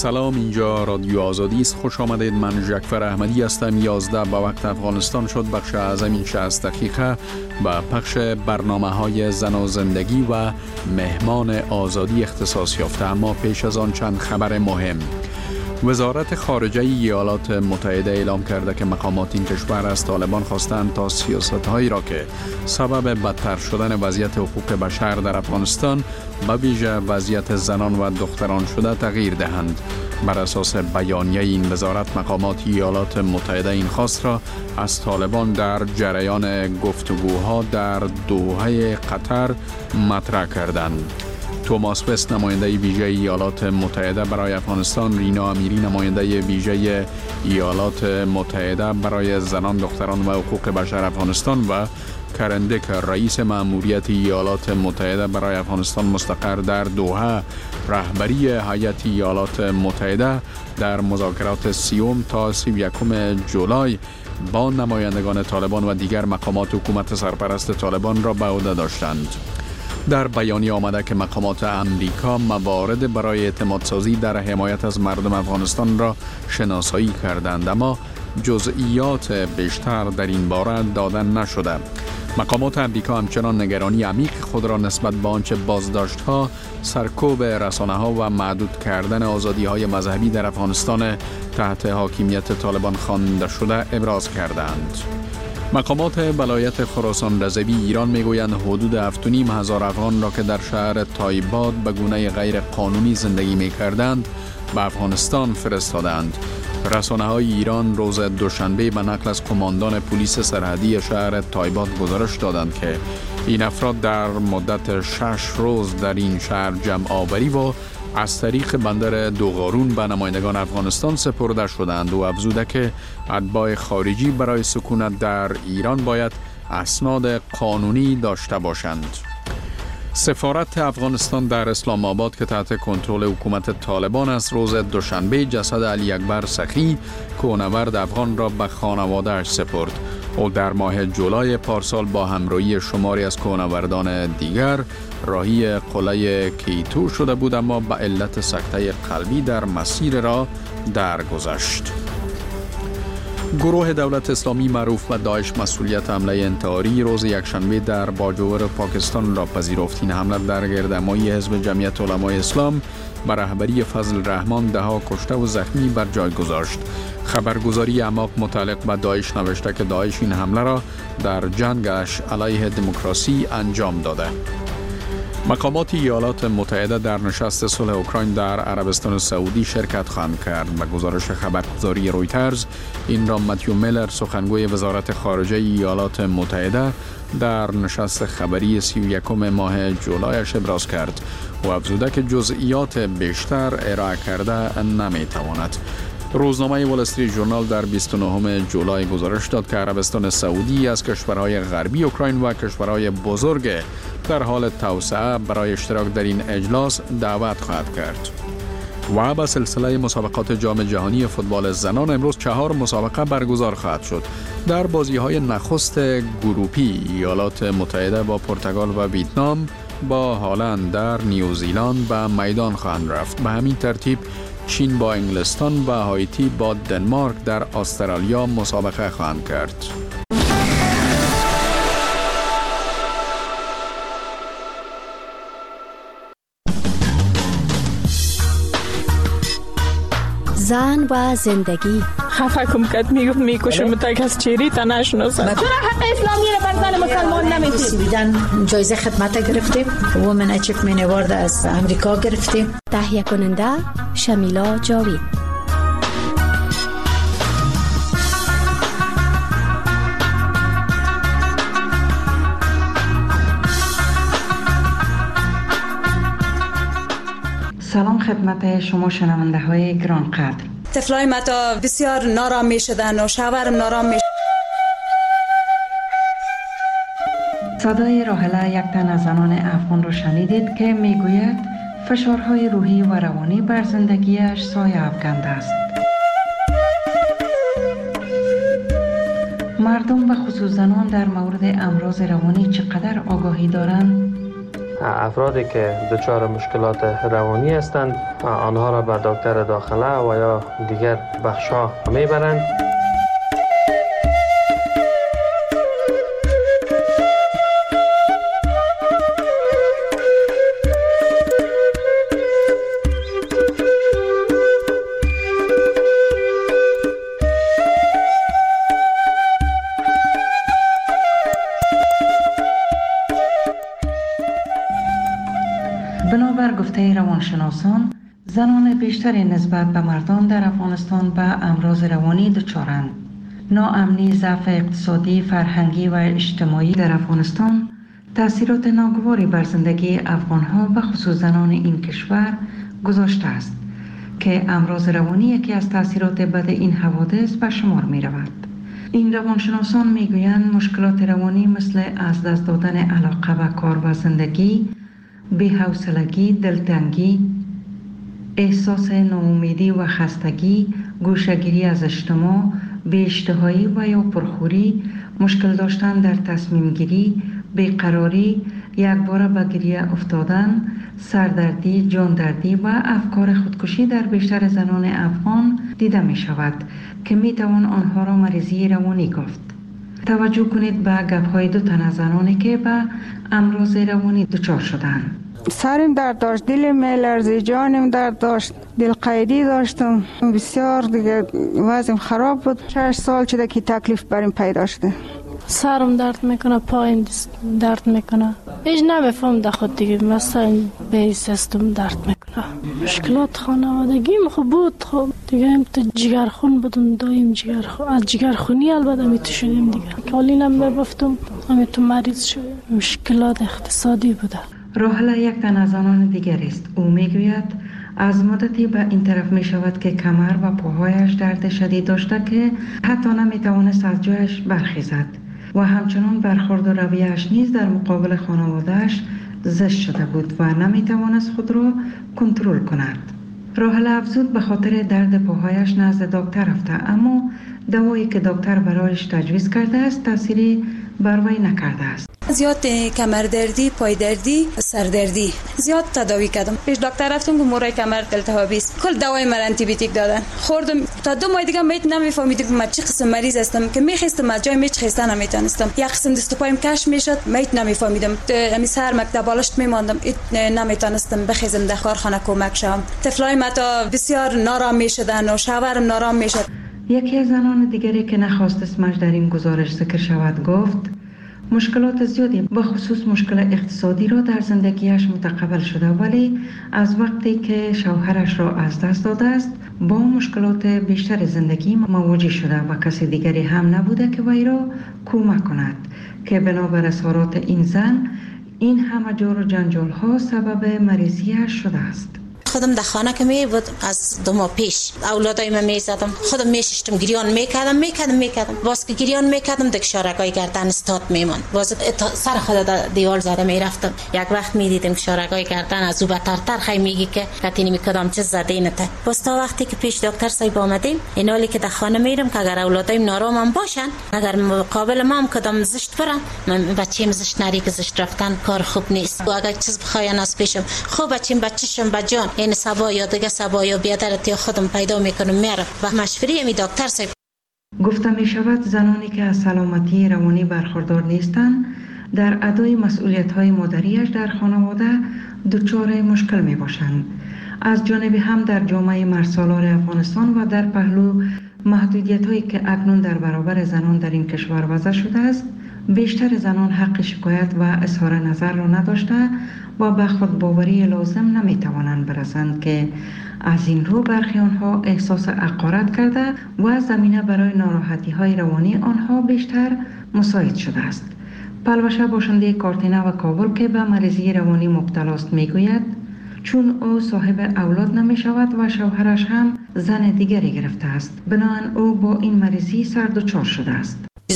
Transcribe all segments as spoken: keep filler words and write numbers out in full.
سلام، اینجا رادیو آزادی است. خوش آمدید. من جعفر احمدی هستم. یازده به وقت افغانستان شد. بخش از این شصت دقیقه به پخش برنامه های زن و زندگی و مهمان آزادی اختصاص یافته. اما پیش از آن چند خبر مهم. وزارت خارجه ایالات متحده اعلام کرده که مقامات این کشور از طالبان خواستند تا سیاست‌هایی را که سبب بدتر شدن وضعیت حقوق بشر در افغانستان به ویژه وضعیت زنان و دختران شده تغییر دهند. بر اساس بیانیه این وزارت، مقامات ایالات متحده این خواست را از طالبان در جریان گفتگوها در دوحه قطر مطرح کردند. توماس وست، نماینده ویژه ایالات متحده برای افغانستان، رینا امیری، نماینده ویژه ایالات متحده برای زنان، دختران و حقوق بشر افغانستان و کرندک، رئیس مأموریت ایالات متحده برای افغانستان مستقر در دوحه، رهبری هیئت ایالات متحده در مذاکرات سیوم تا سی و یکم جولای با نمایندگان طالبان و دیگر مقامات حکومت سرپرست طالبان را به عهده داشتند. در بیانیه آمده که مقامات امریکا موارد برای اعتمادسازی در حمایت از مردم افغانستان را شناسایی کردند، اما جزئیات بیشتر در این باره داده نشده. مقامات امریکا همچنان نگرانی عمیق خود را نسبت به آنچه بازداشت‌ها، سرکوب رسانه‌ها و محدود کردن آزادی‌های مذهبی در افغانستان تحت حاکمیت طالبان خوانده شده ابراز کردند. مقامات ولایت خراسان رضوی ایران میگویند حدود هفت و نیم هزار افغان را که در شهر تایباد به گونه غیر قانونی زندگی می‌کردند به افغانستان فرستادند. رسانه‌های ایران روز دوشنبه به نقل از قماندان پلیس سرحدی شهر تایباد گزارش دادند که این افراد در مدت شش روز در این شهر جمع آوری و از طریق بندر دوغارون به نمایندگان افغانستان سپرده شدند و افزوده که اتباع خارجی برای سکونت در ایران باید اسناد قانونی داشته باشند. سفارت افغانستان در اسلام آباد که تحت کنترل حکومت طالبان است، روز دوشنبه جسد علی اکبر سخی، کوهنورد افغان را به خانواده‌اش سپرد. او در ماه جولای پارسال با همراهی شماری از کوهنوردان دیگر راهی قلعه کیتو شده بود، اما به علت سکته قلبی در مسیر را درگذشت. گروه دولت اسلامی معروف به داعش مسئولیت حمله انتحاری روز یکشنبه در باجوور پاکستان را پذیرفت. این حمله در گردهمایی حزب جمعیت علمای اسلام به رهبری فضل رحمان دهها کشته و زخمی بر جای گذاشت. خبرگزاری اماق متعلق به داعش نوشته که داعش این حمله را در جنگش علیه دموکراسی انجام داده. مقامات ایالات متحده در نشست صلح اوکراین در عربستان سعودی شرکت خواهند کرد. به گزارش خبرگزاری رویترز، این را متیو میلر، سخنگوی وزارت خارجه ایالات متحده، در نشست خبری سی و یکم ماه جولایش ابراز کرد و افزوده که جزئیات بیشتر ارائه کرده نمیتواند. روزنامه وال استریت ژورنال در بیست و نهم جولای گزارش داد که عربستان سعودی از کشورهای غربی اوکراین و کشورهای بزرگ در حال توسعه برای اشتراک در این اجلاس دعوت خواهد کرد. و به سلسله مسابقات جام جهانی فوتبال زنان امروز چهار مسابقه برگزار خواهد شد. در بازی‌های نخست گروپی ایالات متحده با پرتغال و ویتنام با هالند در نیوزیلند به میدان خواهند رفت. به همین ترتیب چین با انگلستان و هایتی با دنمارک در استرالیا مسابقه خواهند کرد. زن و زندگی. خفه کم کد میگفت میکشم تا کس چیری تا نشناسم. چرا حق اسلامی رو بر زن مسلمان نمیدید؟ بیدن جایزه خدمت گرفتیم، وومن اچیومنت اوارد از امریکا گرفتیم. تهیه کننده شمیلا جاوید. سلام خدمت شما شنونده های گران قدر. طفلای ما تا بسیار نارام می شدن و شوهرم نارام می. صدای راحله، یک تن از زنان افغان را شنیدید که میگوید فشارهای روحی و روانی بر زندگیش سایه افکنده است. مردم و خصوص زنان در مورد امراض روانی چقدر آگاهی دارند؟ افرادی که دچار مشکلات روانی هستند آنها را به دکتر داخله و یا دیگر بخش‌ها میبرند. بنابر گفته روانشناسان، زنان بیشتری نسبت به مردان در افغانستان به امراض روانی دچارند. ناامنی، ضعف اقتصادی، فرهنگی و اجتماعی در افغانستان تأثیرات ناگواری بر زندگی افغانها و خصوص زنان این کشور گذاشته است که امراض روانی یکی از تأثیرات بد این حوادث به شمار می رود. این روانشناسان می گویند مشکلات روانی مثل از دست دادن علاقه به کار و زندگی، بی‌حوصلگی، دلتنگی، احساس ناامیدی و خستگی، گوشه‌گیری از اجتماع، بی‌اشتهایی و یا پرخوری، مشکل داشتن در تصمیم گیری، بیقراری، یکباره به گریه افتادن، سردردی، جاندردی و افکار خودکشی در بیشتر زنان افغان دیده می شود که می توان آنها را مریضی روانی گفت. توجه کنید به گپ‌های دو تن از زنانی که به امراض روانی دچار شدند. سرم درد داشت، دلم می‌لرزید، جانم درد داشت، دل قیدی داشتم، بسیار دیگه وضعم خراب بود. شش سال شده که تکلیف برام پیدا شده. سرم درد میکنه، پایم درد میکنه، هیچ نمیفهم در خود دیگه، مثلا به سیستم درد میکنه. مشکلات خانوادگیم خوب بود، خب دیگه هم تو جگرخون بودم، دایم جگرخون، از جگرخونی البته میتو شدیم دیگه. کالینم میبفتم، همه تو مریض شدیم. مشکلات اقتصادی بوده. راحله یک تن از آنان دیگر است. او میگوید از مدتی به این طرف می شود که کمر و پاهایش درد شدید داشته که حتی نمی توانست از جایش برخیزد و همچنان برخورد و رویه‌اش نیز در مقابل خانواده‌اش زشت شده بود و نمی توانست خود را کنترل کند. راحله افزود به خاطر درد پاهایش نزد دکتر رفته، اما دوایی که دکتر برایش تجویز کرده است تأثیری بر وی نکرده است. زیاد کمر دردی، پای دردی، سر دردی زیاد تداوی کردم. پیش دکتر رفتم که مورای کمر التهابی است. کل دوای من آنتی بیوتیک دادن. خوردم تا دو ماه دیگه میت نمیفهمیدم که من چه قسم مریض هستم که میخواستم از جای میچ خسته نمیتونستم. یک قسم دست و پایم کش میشد، میت نمیفهمیدم. همین سر مکتب بالشت میماندم، نمیتونستم بخیزم در کارخانه کمک شم. طفلای ما تا بسیار نارام میشدن و شوهرم نارام میشد. یکی از زنان دیگری که نخواست اسمش در این گزارش ذکر شود گفت مشکلات زیادی به خصوص مشکل اقتصادی را در زندگیش متقبل شده، ولی از وقتی که شوهرش را از دست داده است با مشکلات بیشتر زندگی مواجه شده و کسی دیگری هم نبوده که وی را کمک کند که بنابر اظهارات این زن این همه جور و جنجال ها سبب مریضیش شده است. خودم در خانه که می بود از دو ماه پیش اولادای من می زدم، خودم می ششتم، گریان میکردم میکردم میکردم باز که گریان میکردم دک شارگای گردن استاد میمان، باز سر خود دیوال زده میرفتم. یک وقت میدیدم که شارگای گردن از او بترتر خی میگی که کتینی میکردم چه زده اینته. باز تا وقتی که پیش دکتر صاحب آمدیم این حالی که در خانه میرم که اگر اولادایم نارام باشن، اگر مقابل ما هم کدام زشت برن، من بچه‌م زشت نری که زشت رفتن کار خوب نیست. و اگر چیز بخواین از پیشم خوب بچه‌م بچه‌شم بجان این سبا یا دیگه سبا یا بیادرت یا خودم پیدا میکنم میرم و مشوری می دکتر صاحب. گفته می شود زنانی که از سلامتی روانی برخوردار نیستند در ادای مسئولیت های مادریش در خانواده دچار مشکل می باشند. از جانب هم در جامعه مرسالار افغانستان و در پهلو محدودیت هایی که اکنون در برابر زنان در این کشور وضع شده است، بیشتر زنان حق شکایت و اظهار نظر را نداشته و به خود باوری لازم نمی توانند برسند که از این رو برخی آنها احساس حقارت کرده و زمینه برای ناراحتی های روانی آنها بیشتر مساعد شده است. پلوشه باشنده کارتینه و کابل که به مریضی روانی مبتلا است میگوید چون او صاحب اولاد نمی شود و شوهرش هم زن دیگری گرفته است، بنابراین او با این مریضی سر دچار شده است.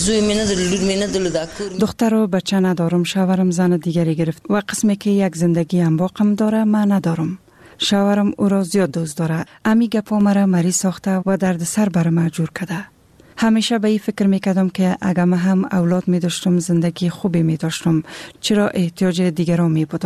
دختر و بچه ندارم، شوهرم زن دیگری گرفت و قسمی که یک زندگی هم باقم داره من ندارم. شوهرم او را زیاد دوست داره، امی گپا مرا مریض ساخته و درد سر بر ما جور کرده. همیشه به این فکر میکردم که اگر من هم اولاد می داشتم زندگی خوبی می داشتم، چرا احتیاج دیگران می بودم.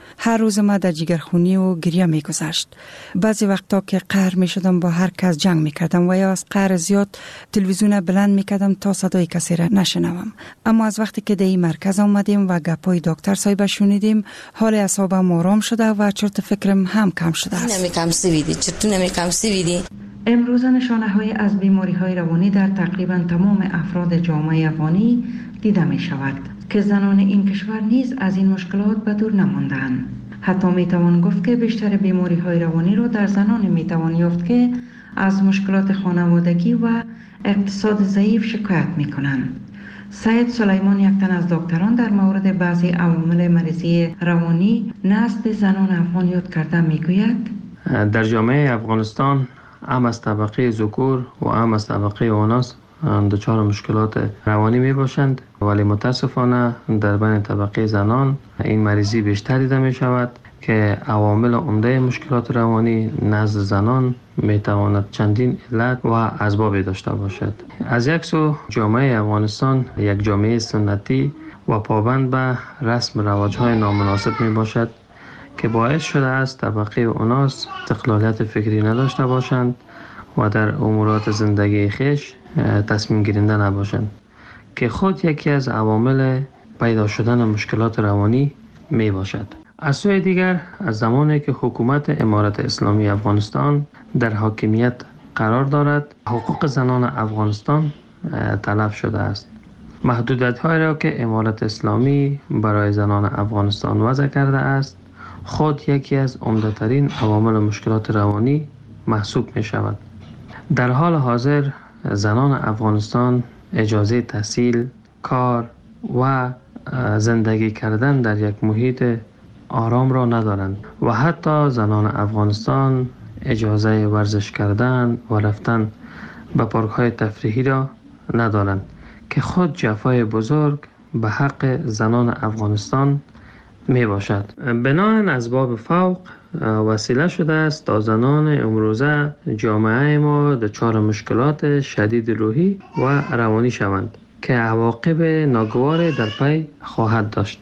هر روز ما در جگرخونی و گریه می گذشت. بعضی وقتا که قهر می شدم با هر کس جنگ می کردم و یا از قهر زیاد تلویزیون بلند می کردم تا صدای کسی را نشنوم. اما از وقتی که در این مرکز آمدیم و گپای دکتر صاحب شنیدیم، حال اعصابم آرام شده و چرت فکرم هم کم شده است. نمی کم سویدی چطور نمی کم سویدی. امروزه نشانه های از بیماری های روانی در تقریبا تمام افراد جامعه افغانی دیده می شود که زنان این کشور نیز از این مشکلات به دور نماندند. حتی می توان گفت که بیشتر بیماری های روانی را در زنان می توان یافت که از مشکلات خانوادگی و اقتصاد ضعیف شکایت می کنند. سید سلیمان، یک تن از دکتران، در مورد بعضی عوامل مریضی روانی نزد زنان افغان یاد کرده می گوید در جامعه افغانستان هم از طبقه ذکور و هم از طبقه اناث دچار مشکلات روانی می باشند، ولی متاسفانه در بین طبقه زنان این مریضی بیشتر دیده می شود که عوامل عمده مشکلات روانی نزد زنان می تواند چندین علت و اسباب داشته باشد. از یک سو جامعه افغانستان یک جامعه سنتی و پابند به رسم رواج‌های نامناسب می باشد که باعث شده است طبقه اناث استقلالیت فکری نداشته باشند و در امورات زندگی خیش تصمیم گیرنده نباشند که خود یکی از عوامل پیدا شدن مشکلات روانی می باشد. از سوی دیگر از زمانی که حکومت امارت اسلامی افغانستان در حاکمیت قرار دارد، حقوق زنان افغانستان تلف شده است. محدودیت‌هایی را که امارت اسلامی برای زنان افغانستان وضع کرده است خود یکی از عمده‌ترین عوامل مشکلات روانی محسوب می شود. در حال حاضر زنان افغانستان اجازه تحصیل، کار و زندگی کردن در یک محیط آرام را ندارند و حتی زنان افغانستان اجازه ورزش کردن و رفتن به پارک‌های تفریحی را ندارند که خود جفای بزرگ به حق زنان افغانستان می باشد. بناهن اسباب فوق وسیله شده است تا زنان امروزه جامعه ما دچار مشکلات شدید روحی و روانی شوند که عواقب ناگوار در پی خواهد داشت.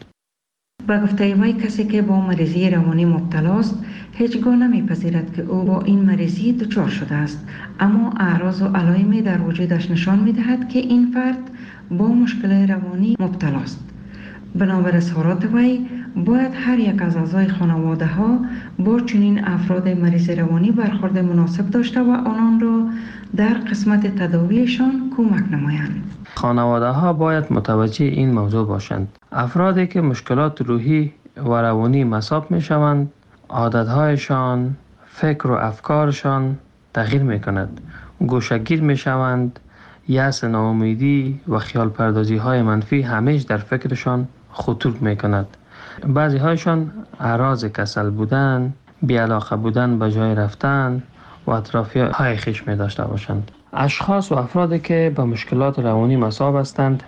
با گفته وی کسی که با مریضی روانی مبتلا است هیچگاه نمیپذیرد که او با این مریضی دچار شده است، اما اعراض و علائمی در وجودش نشان میدهد که این فرد با مشکل روانی مبتلا است. بنابر اظهارات وی باید هر یک از اعضای خانواده ها با چنین افراد مریض روانی برخورد مناسب داشته و آنان را در قسمت تداویشان کمک نمایند. خانواده ها باید متوجه این موضوع باشند. افرادی که مشکلات روحی و روانی مصاب می شوند، عادتهایشان، فکر و افکارشان تغییر می کند. گوشه‌گیر می شوند، یأس، ناامیدی و خیال پردازی های منفی همیش در فکرشان خطور می کند. بعضی هایشان اعراض کسل بودن، بی‌علاقه بودن به جای رفتن و اطرافی های خیش می داشته باشند. اشخاص و افرادی که با مشکلات روانی مصاب هستند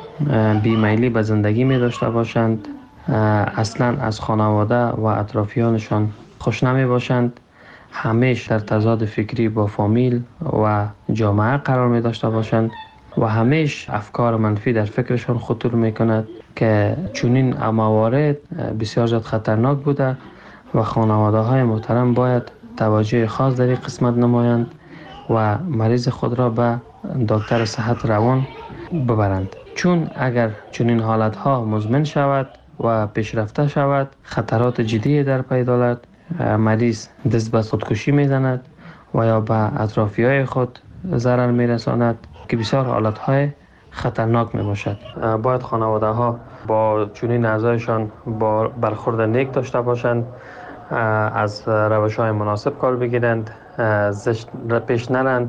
بیمیلی به زندگی می داشته باشند، اصلا از خانواده و اطرافیانشان خوش نمی باشند، همیشه در تضاد فکری با فامیل و جامعه قرار می داشته باشند و همیشه افکار منفی در فکرشان خطور می کند که چنین موارد بسیار زیاد خطرناک بوده و خانواده های محترم باید توجه خاص در این قسمت نمایند و مریض خود را به دکتر صحت روان ببرند، چون اگر چنین حالت ها مزمن شود و پیشرفته شود خطرات جدی در پی دارد. مریض دست به خودکشی میزند و یا به اطرافی های خود ضرر میرساند که بسیار حالت های خطرناک می باشد. باید خانواده ها با چنین اعضایشان با برخورد نیک داشته باشند، از روش های مناسب کار بگیرند، زشت پیش نرند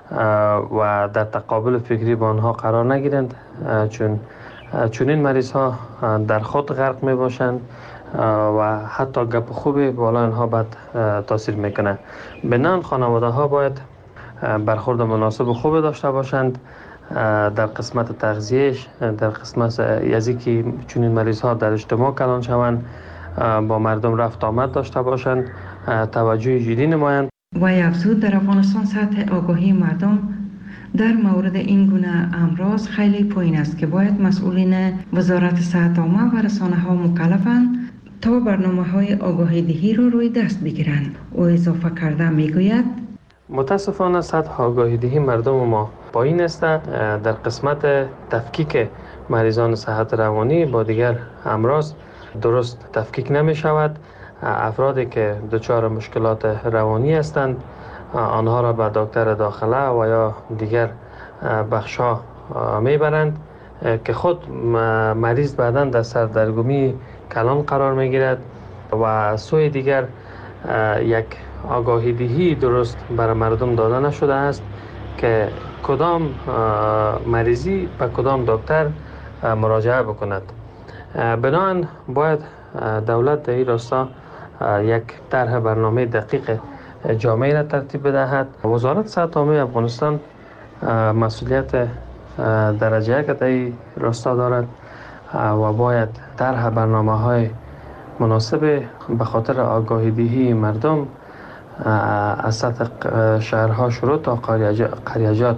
و در تقابل فکری با آنها قرار نگیرند، چون چنین مریض ها در خود غرق می باشند و حتی گپ خوبی بالا آنها بد تاثیر میکنه. بنان خانواده ها باید برخورد مناسب و خوب داشته باشند در قسمت تغذیهش، در قسمت یزی که چنین مریض ها در اجتماع کلان شوند، با مردم رفت آمد داشته باشند، توجه جدی نمایند. و افزود در افغانستان سطح آگاهی مردم در مورد این گونه امراض خیلی پایین است که باید مسئولین وزارت صحت عامه و رسانه ها مکلفند تا برنامه های آگاهی دهی را روی دست بگیرند. او اضافه کرده می گوید متاسفانه سطح آگاهی دهی مردم ما پایین است. در قسمت تفکیک مریضان صحت روانی با دیگر امراض درست تفکیک نمی شود. افرادی که دچار مشکلات روانی هستند آنها را به دکتر داخله و یا دیگر بخش‌ها میبرند که خود مریض بعداً در سردرگمی کلان قرار میگیرد و سوی دیگر یک آگاهی دهی درست برای مردم داده نشده است که کدام مریضی به کدام دکتر مراجعه بکند. بنابراین باید دولت در این راستا یک طرح برنامه دقیق جامعی را ترتیب بدهد. وزارت صحت عامه افغانستان مسئولیت درجه یک در این راستا دارد و باید طرح برنامه‌های مناسب به خاطر آگاهی دهی مردم از سطح شهرها شروع تا قریجات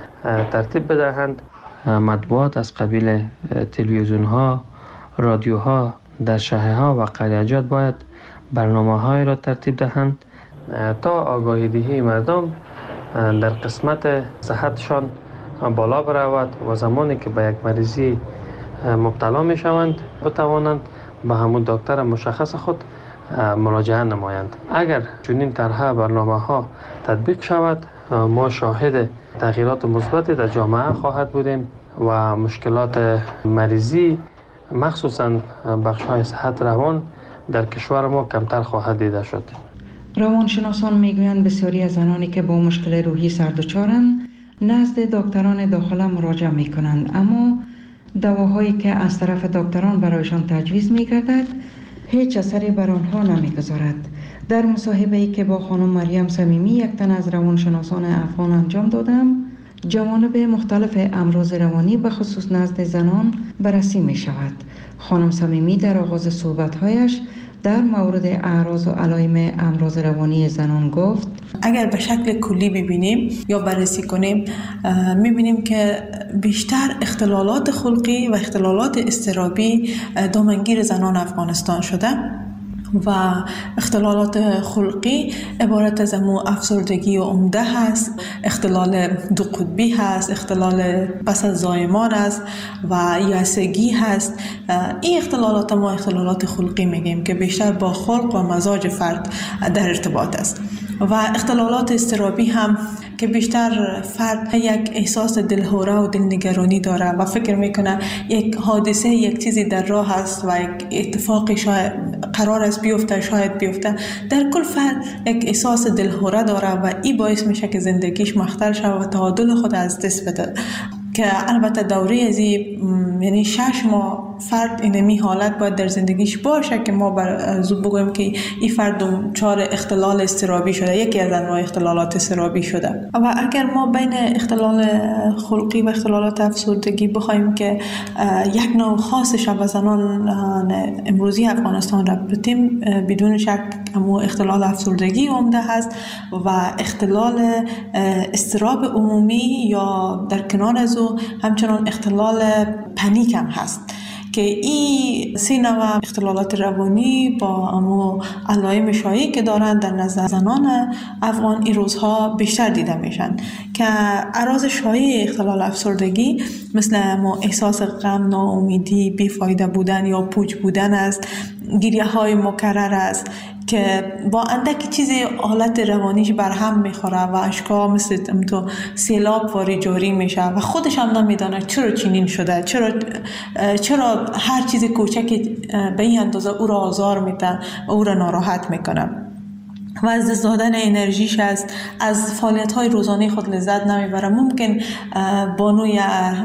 ترتیب بدهند. مطبوعات از قبیل تلویزیون‌ها، رادیوها در شهرها و قریجات باید برنامه‌های را ترتیب دهند تا آگاهی دهی مردم در قسمت صحتشان بالا برود و زمانی که به یک مریضی مبتلا می شوند بتوانند به همون دکتر مشخص خود مراجعه نمایند. اگر چنین طرح برنامه‌ها تطبیق شود ما شاهد تغییرات مثبتی در جامعه خواهد بودیم و مشکلات مریضی مخصوصاً بخش‌های صحت روان در کشور ما کمتر خواهد دیده شد. روانشناسان میگویند بسیاری از زنانی که با مشکل روحی سردچارند نزد دکتران داخله مراجعه میکنند، اما دواهایی که از طرف دکتران برایشان تجویز میگردد هیچ اثری بر آنها نمیگذارد. در مصاحبه‌ای که با خانم مریم صمیمی یک تن از روانشناسان افغان انجام دادم، جوانب مختلف امراض روانی به خصوص نزد زنان بررسی می شود. خانم صمیمی در آغاز صحبت‌هایش در مورد اعراض و علائم امراض روانی زنان گفت: اگر به شکل کلی ببینیم یا بررسی کنیم میبینیم که بیشتر اختلالات خلقی و اختلالات اضطرابی دامنگیر زنان افغانستان شده و اختلالات خلقی عبارت از امو افسردگی و عمده هست، اختلال دو قطبی هست، اختلال پس از زایمان است و یأسگی هست. این اختلالات ما اختلالات خلقی میگیم که بیشتر با خلق و مزاج فرد در ارتباط است. و اختلالات اضطرابی هم که بیشتر فرد یک احساس دلهوره و دلنگرانی داره و فکر میکنه یک حادثه یک چیزی در راه است و یک اتفاقی شاید قرار است بیفته، شاید بیفته. در کل فرد یک احساس دلهوره داره و این باعث میشه که زندگیش مختل شود و تعادل خود از دست بده. که البته دوره از یعنی شش ماه فرد اینمی حالت باید در زندگیش باشه که ما بر زود بگویم که این فرد دچار اختلال اضطرابی شده، یکی از انواع اختلالات اضطرابی شده. و اگر ما بین اختلال خلقی و اختلالات افسردگی بخوایم که یک نوع خاصش به زنان امروزی افغانستان ربطیم، بدون شک امو اختلال افسردگی عمده هست و اختلال اضطراب عمومی یا در کنار از او همچنان اختلال پنیک هم هست که این سه نوع اختلالات روانی با امو علائم شایعی که دارند در نظر زنان افغان این روزها بیشتر دیده میشن که اعراض شایع اختلال افسردگی مثل امو احساس غم، ناامیدی، بیفایده بودن یا پوچ بودن است، گریه های مکرر است که با اندکی چیزی حالت روانیش برهم میخوره و اشکا مثل تو سیلاب واری جاری میشه و خودش هم نمیدانه چرا چنین شده، چرا چرا هر چیز کوچکی به این اندازه او را آزار میده و او را ناراحت میکنه و از دست دادن انرژیش است، از فعالیت های روزانه خود لذت نمیبره. ممکن بانوی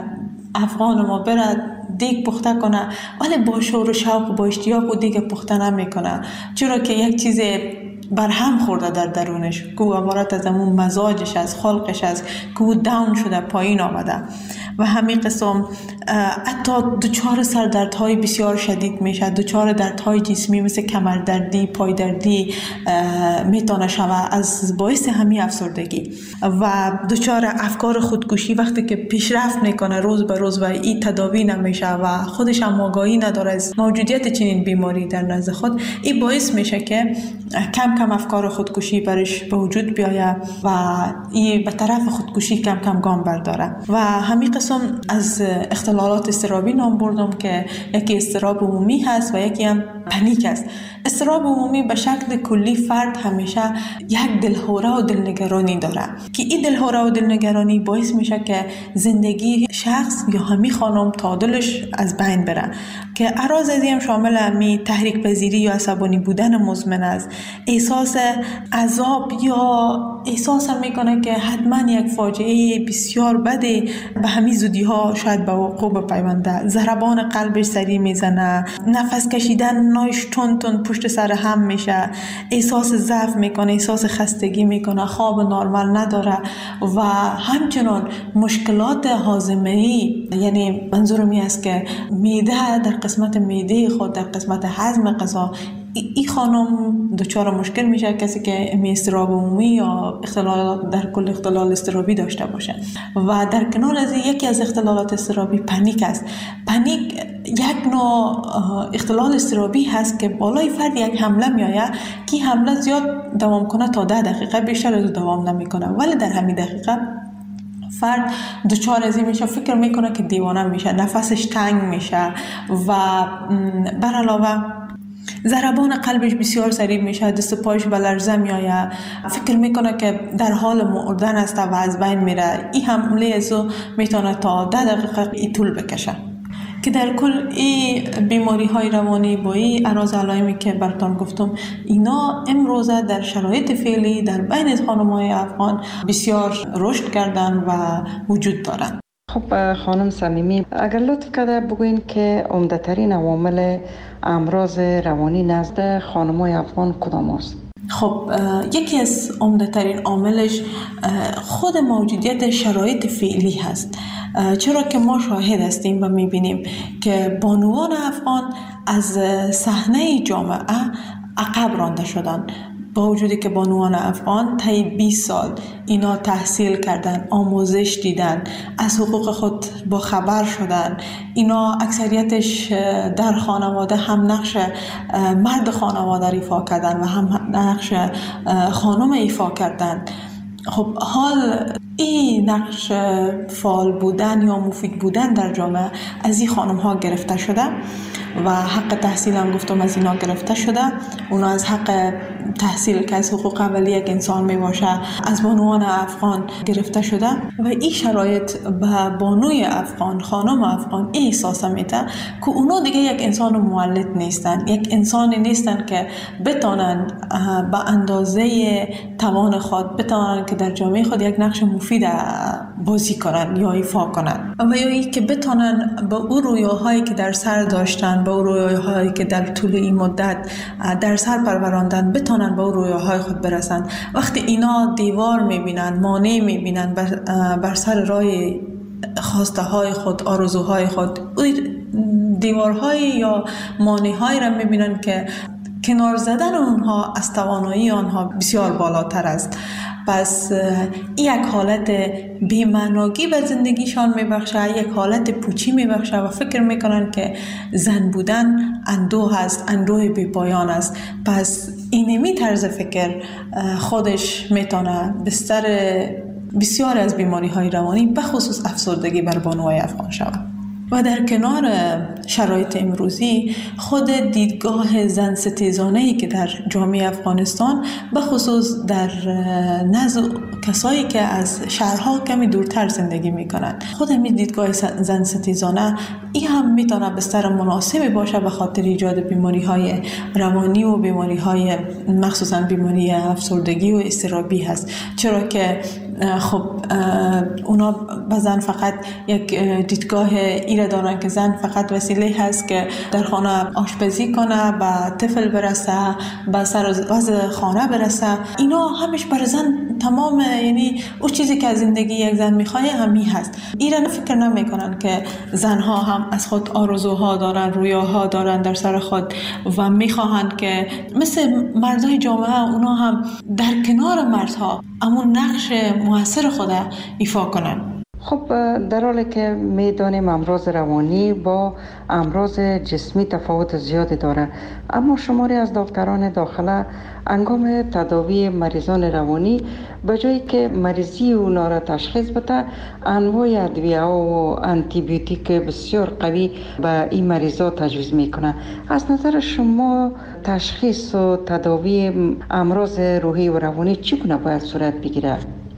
افغان ما برد دیگ پخته کنه ولی با شور و شوق و با اشتیاق و دیگ پخته نمیکنه، چرا که یک چیز برهم خورده در درونش، که او عبارت از همون مزاجش از خلقش از که او داون شده، پایین آمده و همین قسم حتی دچار سردردهای بسیار شدید میشه، دچار دردهای جسمی مثل کمردردی، پایدردی میتونه شوه از باعث همین افسردگی و دچار افکار خودکشی وقتی که پیشرفت میکنه روز به روز و این تداوی نمیشه و خودش هم آگاهی نداره از موجودیت چنین بیماری در نزد خود، این باعث میشه که کم کم افکار خودکشی برش به وجود بیایه و این به طرف خودکشی کم کم گام برداره. و همین قسم از اختلالات اضطرابی نام بردم که یکی اضطراب عمومی هست و یکی هم پنیک است. اضطراب عمومی به شکل کلی فرد همیشه یک دلهوره و دلنگرانی داره که این دلهوره و دلنگرانی باعث میشه که زندگی شخص یا همی خانم تا دلش از بین بره، که اعراض از این شامل همی تحریک پذیری یا عصبانی بودن مزمن است، احساس عذاب یا احساس هم میکنه که حتما یک فاجعه بسیار بده به همین زودی ها شاید به وقوع بپیونده، ضربان قلبش سریع میزنه، نفس کشیدن نایش تون تون پشت سر هم میشه، احساس ضعف میکنه، احساس خستگی میکنه، خواب نرمال نداره و همچنان مشکلات هاضمه‌ای، یعنی منظورم این است که معده در قسمت معده خود در قسمت هضم غذا این خانم دچار مشکل میشه، کسی که اضطراب عمومی یا اختلال در کل اختلال اضطرابی داشته باشه. و در کنار از یکی از اختلالات اضطرابی پنیک است. پنیک یک نوع اختلال اضطرابی هست که بالای فرد یک حمله میآید که حمله زیاد دوام کنه تا ده دقیقه، بیشتر از دوام نمیکنه، ولی در همین دقیقه فرد دچار از این میشه، فکر میکنه که دیوانه میشه، نفسش تنگ میشه و بر علاوه ضربان قلبش بسیار سریع میشه، دست پایش به لرزه میآید، فکر میکنه که در حال مردن است و از بین میره. این حمله ازو میتونه تا ده دقیقه ای طول بکشه. که در کل این بیماری های روانی با این اعراض علائمی که براتون گفتم، اینا امروزه در شرایط فعلی در بین خانم‌های افغان بسیار رشد کردن و وجود دارن. خب خانم صمیمی، اگر لطف کرده بگوین که عمده ترین عوامل امراض روانی نزد خانم‌های افغان کدام است؟ خب یکی از عمده ترین عاملش خود موجودیت شرایط فعلی هست، چرا که ما شاهد هستیم و میبینیم که بانوان افغان از صحنه جامعه عقب رانده شدن، با وجودی که بانوان افغان طی بیست سال اینا تحصیل کردن، آموزش دیدن، از حقوق خود با خبر شدن، اینا اکثریتش در خانواده هم نقش مرد خانواده ایفا کردن و هم نقش خانم ایفا کردن. خب حال این نقش فعال بودن یا مفید بودن در جامعه از این خانم ها گرفته شده و حق تحصیل هم گفتم از اینا گرفته شده. اونا از حق تحصیل که از حقوق اولیه یک انسان می باشه از بانوان افغان گرفته شده و این شرایط به بانوی افغان، خانم افغان این احساس میده که اونا دیگه یک انسان مولد نیستن، یک انسانی نیستن که بتونن به اندازه توان خود بتونن که در جامعه خود یک نقش مفید بازی کنن یا ایفا کنن و یا ای که بتونن به اون رویاهایی که در سر داشتن، به اون رویاهایی که در طول این مدت در سر پروراندن بتونن به اون رویاهای خود برسن. وقتی اینا دیوار میبینن، مانع میبینن بر, بر سر راه خواسته های خود، آرزوهای خود، دیوارهای یا مانع‌هایی را میبینن که کنار زدن اونها از توانایی آنها بسیار بالاتر است. پس یک حالت بی‌معنایی به زندگیشان میبخشه، یک حالت پوچی میبخشه و فکر میکنن که زن بودن اندوه است، اندوه بی پایان است. پس اینمی طرز فکر خودش میتونه بستر بسیار از بیماری های روانی به خصوص افسردگی بر بانوهای افغان شود. و در کنار شرایط امروزی خود دیدگاه زن ستیزانه‌ای که در جامعه افغانستان به خصوص در نزد کسایی که از شهرها کمی دورتر زندگی میکنن، خود همین دیدگاه زن ستیزانه این هم میتونه بستر مناسبی باشه به خاطر ایجاد بیماری های روانی و بیماری های مخصوصا بیماری افسردگی و اضطرابی هست، چرا که خب اونا بزن فقط یک دیدگاه ایره دارن که زن فقط وسیله هست که در خانه آشپزی کنه، به طفل برسه، به سر وضع خانه برسه. اینا همش بر زن تمام، یعنی اون چیزی که از زندگی یک زن میخواه همی هست. ایره فکر نمیکنن که زنها هم از خود آرزوها دارن، رویاها دارن در سر خود و میخواهند که مثل مردای جامعه اونا هم در کنار مردها امون نقش موثر خود ایفا کنن. خب در حالی که میدانیم امراض روانی با امراض جسمی تفاوت زیادی داره، اما شماری از دکتران داخله انگام تداوی مریضان روانی به جایی که مریضی اونا را تشخیص بده، انواع ادویه و آنتی بیوتیک بسیار قوی به این مریضا تجویز میکنه. از نظر شما تشخیص و تداوی امراض روحی و روانی چگونه باید صورت بگیره؟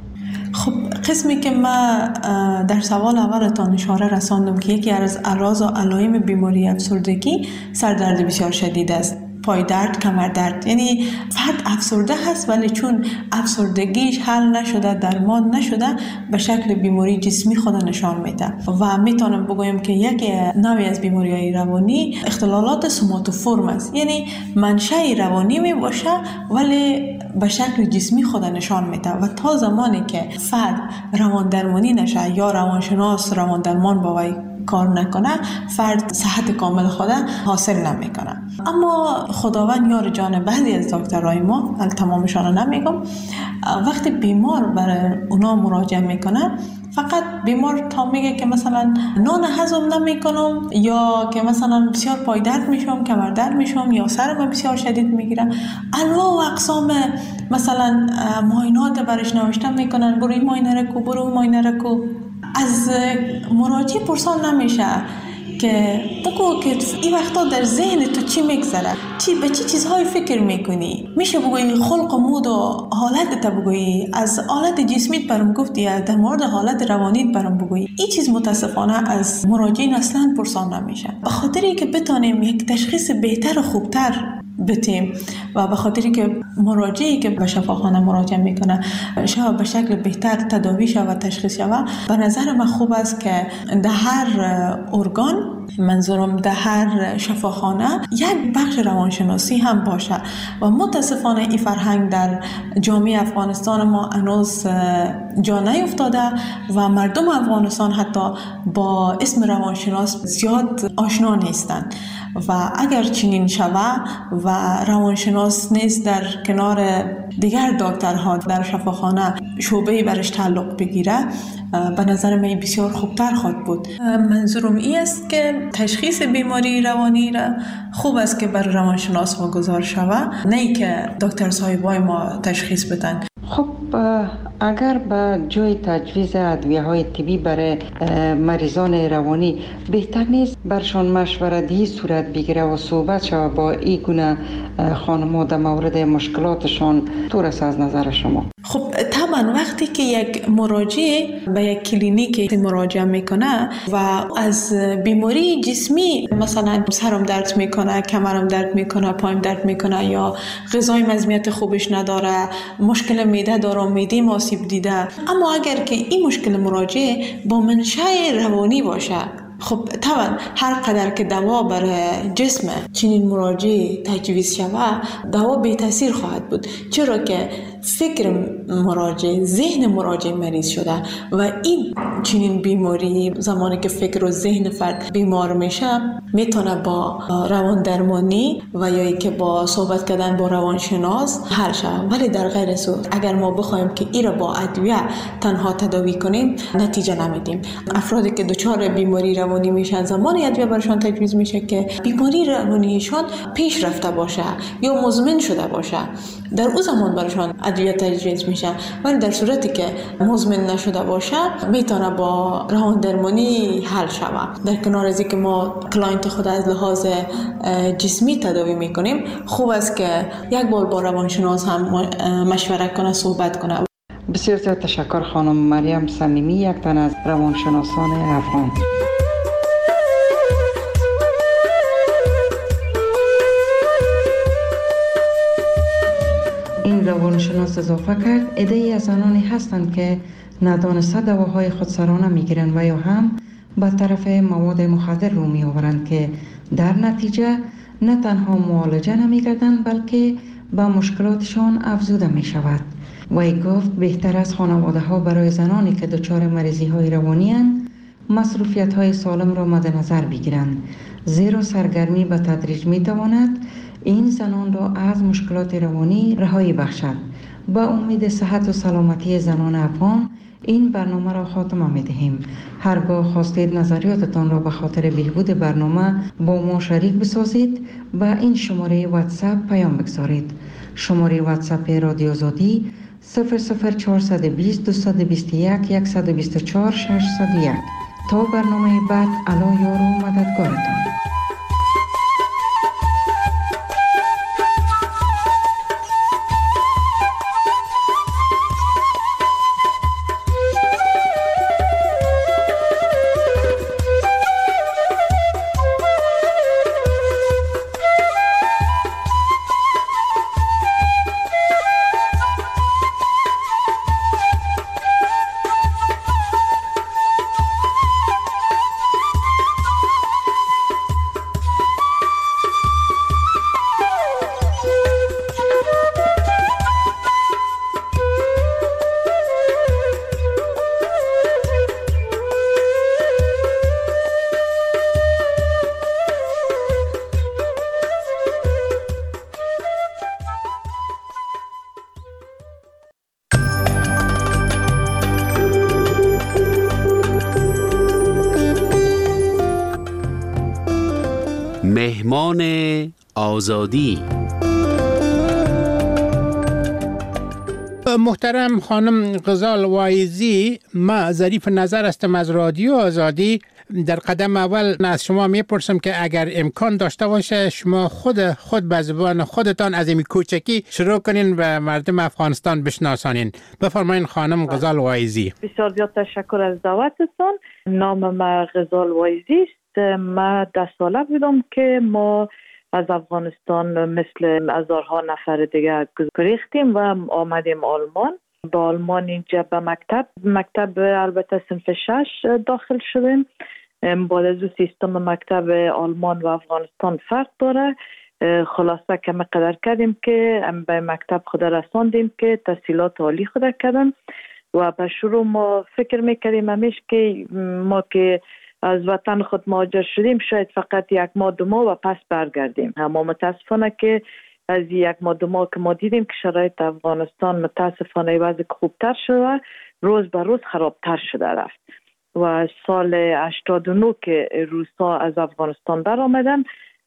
خب قسمی که ما در سوال اولتان اشاره رساندم که یکی از اعراض و علائم بیماری افسردگی سردرد بسیار شدید است، پای درد، کمر درد. یعنی فرد افسرده هست ولی چون افسردگیش حل نشده، درمان نشده، به شکل بیماری جسمی خود نشان میده. و میتونم بگویم که یک نوعی از بیماری‌های روانی اختلالات سوماتوفورم است، یعنی منشأ روانی می باشه ولی به شکل جسمی خود نشان میده و تا زمانی که فرد روان درمانی نشه یا روانشناس روان درمان با وی کار نکنه، فرد صحت کامل خود حاصل نمیکنه. اما خداوند یار جان بعضی از دکترای ما، تمامشان نمیگم، وقتی بیمار برای اونا مراجعه میکنه، فقط بیمار تا میگه که مثلا نان هضم نمیکنم یا که مثلا بسیار پای درد میشم، کمر درد میشم یا سرم بسیار شدید میگیره، انواع و اقسام مثلا معاینات برش نوشته میکنن، برو این معاینه رو کو، برو اون معاینه رو کو. از مراجع پرسان نمیشه که بگو که این وقتا در ذهن تو چی میگذره، چی به چی چیزهای فکر میکنی. میشه بگویی خلق و مود و حالت تا بگویی، از حالت جسمیت برام گفتی، در مورد حالت روانیت برام بگویی. این چیز متاسفانه از مراجعین اصلا پرسان نمیشه، به خاطری که بتونیم یک تشخیص بهتر و خوبتر بتیم و به خاطری که مراجعی که به شفاخانه مراجعه میکنه شاید به شکل بهتر تداوی شود و تشخیص شود. به نظر من خوب است که در هر ارگان، منظورم در هر شفاخانه، یک بخش روانشناسی هم باشه و متاسفانه این فرهنگ در جامعه افغانستان ما هنوز جا نیفتاده و مردم افغانستان حتی با اسم روانشناس زیاد آشنا نیستند و اگر چنین شود و روانشناس نیست در کنار دیگر دکترها در شفاخانه شعبه‌ای برش تعلق بگیره، به نظر من بسیار خوبتر خواهد بود. منظورم این است که تشخیص بیماری روانی را خوب است که بر روانشناس واگذار شود، نه ای که دکتر صاحبای ما تشخیص بدن. خب اگر به جای تجویز ادویه‌های طبی برای مریضان روانی بهتر نیست برشان مشورتی صورت بگیره و صحبت شود با این گونه خانم‌ها در مورد مشکلاتشان؟ طور است از نظر شما؟ خب طبعا وقتی که یک مراجع به یک کلینیک مراجعه میکنه و از بیماری جسمی، مثلا سرم درد میکنه، کمرم درد میکنه، پایم درد میکنه یا غذای مزمیت خوبش نداره، مشکل معده داره، معده آسیب دیده، اما اگر که این مشکل مراجع با منشأ روانی باشه، خب طبعا هر قدر که دوا برای جسم چنین مراجع تجویز شود، دوا بی تاثیر خواهد بود، چرا که فکر مراجع، ذهن مراجع مریض شده و این چنین بیماری زمانی که فکر و ذهن فرد بیمار میشه میتونه با روان درمانی و یا ای که با صحبت کردن با روانشناس حل شود. ولی در غیر صورت اگر ما بخوایم که این را با ادویه تنها تداوی کنیم نتیجه نمیدیم. افرادی که دچار بیماری روانی میشن زمانی ادویه برشان تجویز میشه که بیماری روانیشان پیش رفته باشه یا مزمن شده باشه، در اون زمان برشان ادویه تجویز میشه. ولی در صورتی که مزمن نشده باشه میتونه با روان درمانی حل شود. در کنار از اینکه ما کلاینت خود از لحاظ جسمی تداوی میکنیم، خوب است که یک بار با روانشناس هم مشوره کنه، صحبت کنه. بسیار زیاد تشکر خانم مریم صمیمی، یک تن از روانشناسان افغان. این روان روانشناس اضافه کرد عده‌ای از آنانی هستند که ندانسته دواهای خودسرانه میگیرند و یا هم به طرف مواد مخدر رو می آورند که در نتیجه نه تنها معالجه نمی گردند بلکه به مشکلاتشان افزوده می شود. وی گفت بهتر از خانواده ها برای زنانی که دچار مریضی های روانی اند مصروفیت های سالم را مد نظر بگیرند، زیرا سرگرمی به تدریج می تواند این زنان را از مشکلات روانی رهایی بخشد. با امید صحت و سلامتی زنان افغان این برنامه را خاتمه می دهیم. هرگاه خواستید نظریاتتان را به خاطر بهبود برنامه با ما شریک بسازید با این شماره واتساپ پیام بگذارید. شماره واتساپ رادیو آزادی صفر صفر چهارصد و بیست دویست و بیست و یک صد و بیست و چهار ششصد و یک. تا برنامه بعد، الا یار و مددگارتان. مهمان آزادی. محترم خانم غزال وایزی، ما ظریف نظر هستم از رادیو آزادی. در قدم اول از شما میپرسم که اگر امکان داشته باشه شما خود خود به زبان خودتان از این کوچکی شروع کنین و مردم افغانستان بشناسانین. بفرمایین خانم غزال وایزی. بسیار زیاد تشکر از دعوتتون. نام ما غزال وایزی است. ما ده ساله بودم که ما از افغانستان مثل هزارها نفر دیگه گریختیم و آمدیم آلمان. با آلمان اینجا به مکتب مکتب البته صنف شش داخل شدیم. بعد از سیستم مکتب آلمان و افغانستان فرق داره. خلاصه که ما قدر کردیم که به مکتب خود رساندیم که تحصیلات عالی خود کردن و به شروع ما فکر میکردیم همیشه که ما که از وطن خود مهاجر شدیم شاید فقط یک ماه دو ماه و پس برگردیم. اما متاسفانه که از یک ماه دو ماه که ما دیدیم که شرایط افغانستان متاسفانه وضع خوبتر شده، روز به روز خرابتر شده رفت و سال هشتاد و نه که روسا از افغانستان بر آمدن،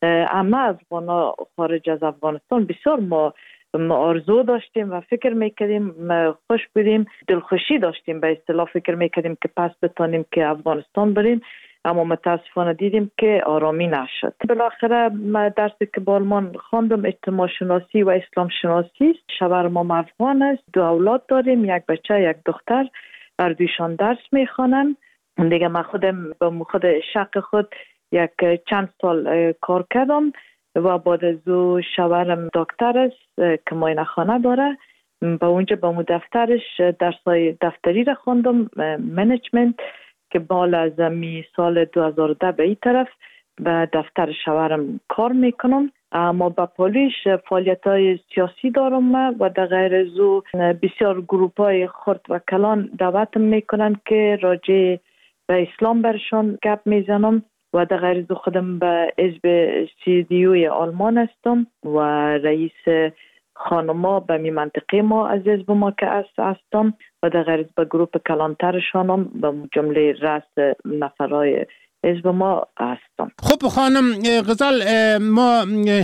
اما افغانا خارج از افغانستان بسیار ما آرزو داشتیم و فکر میکردیم، خوش بودیم، دلخوشی داشتیم، به اصطلاح فکر میکردیم که پس بتانیم که افغانستان بریم، اما متاسفانه دیدیم که آرامی نشد. بالاخره من درسی که با آلمان خواندم اجتماع شناسی و اسلام شناسی است. شوهر ما افغان است، دو اولاد داریم، یک بچه یک دختر، هر دویشان درس میخوانند. دیگه من خودم با خود شق خود یک چند سال کار کردم و بعد از او شوهرم دکتر است که معاینه خانه داره. با اونجا با مو دفترش درسای دفتری را خواندم، منیجمنت، که بال از می سال دو هزار و ده به این طرف به دفتر شوهرم کار میکنم. اما با پولیش فعالیت های سیاسی دارم و در غیر از او بسیار گروپ های خرد و کلان دعوتم میکنن که راجع به اسلام برشان گپ میزنم و در غیر از خودم به حزب سی دی اوی آلمان هستم و رئیس خانما به می منطقه ما از حزب ما که هستم و در غیر از به گروپ کلانترشانم به جمله رأس نفرای حزب ما هستم. خب خانم غزال، ما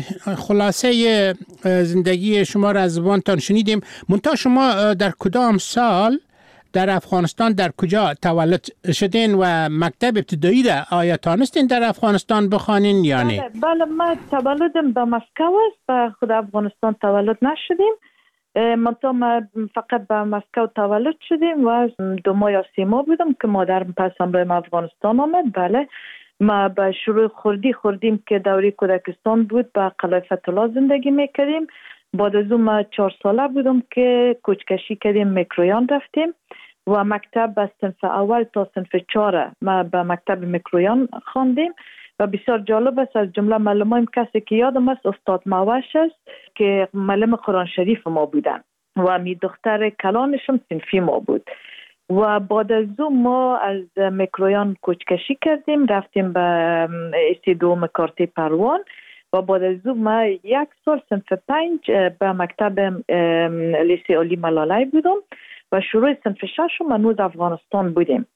خلاصه زندگی شما را از زبانتان شنیدیم. منتها شما در کدام سال در افغانستان در کجا تولد شدین و مکتب ابتدایی را آیا تانستین در افغانستان بخوانین یا نه؟ بله, بله ما تولدم به مسکو است، به خود افغانستان تولد نشدیم. منطقه ما فقط به مسکو تولد شدیم و دو ماه یا سه ماه بودم که مادرم پس همراه ما افغانستان آمد. بله ما به شروع خوردی خوردیم که دوری کودکستان بود، به قلعه فتح الله زندگی میکردیم. بعد از اون ما چهار ساله بودم که کوچکشی کردیم میکرویان رفتیم و مکتب از صنف اول تا صنف چهار ما به مکتب میکرویان خواندیم و بسیار جالب است. از جمله معلمایم کسی که یادم است استاد ماوش است که معلم قرآن شریف ما بودن و می دختر کلانشم صنفی ما بود. و بعد از اون ما از میکرویان کوچکشی کردیم رفتیم به ایسی دوم کارتی پروان و بعد از اون ما یک سال صنف پنج به مکتب لیسه علی ملاله بودم و شروع صنف شش ما نوز افغانستان بودیم.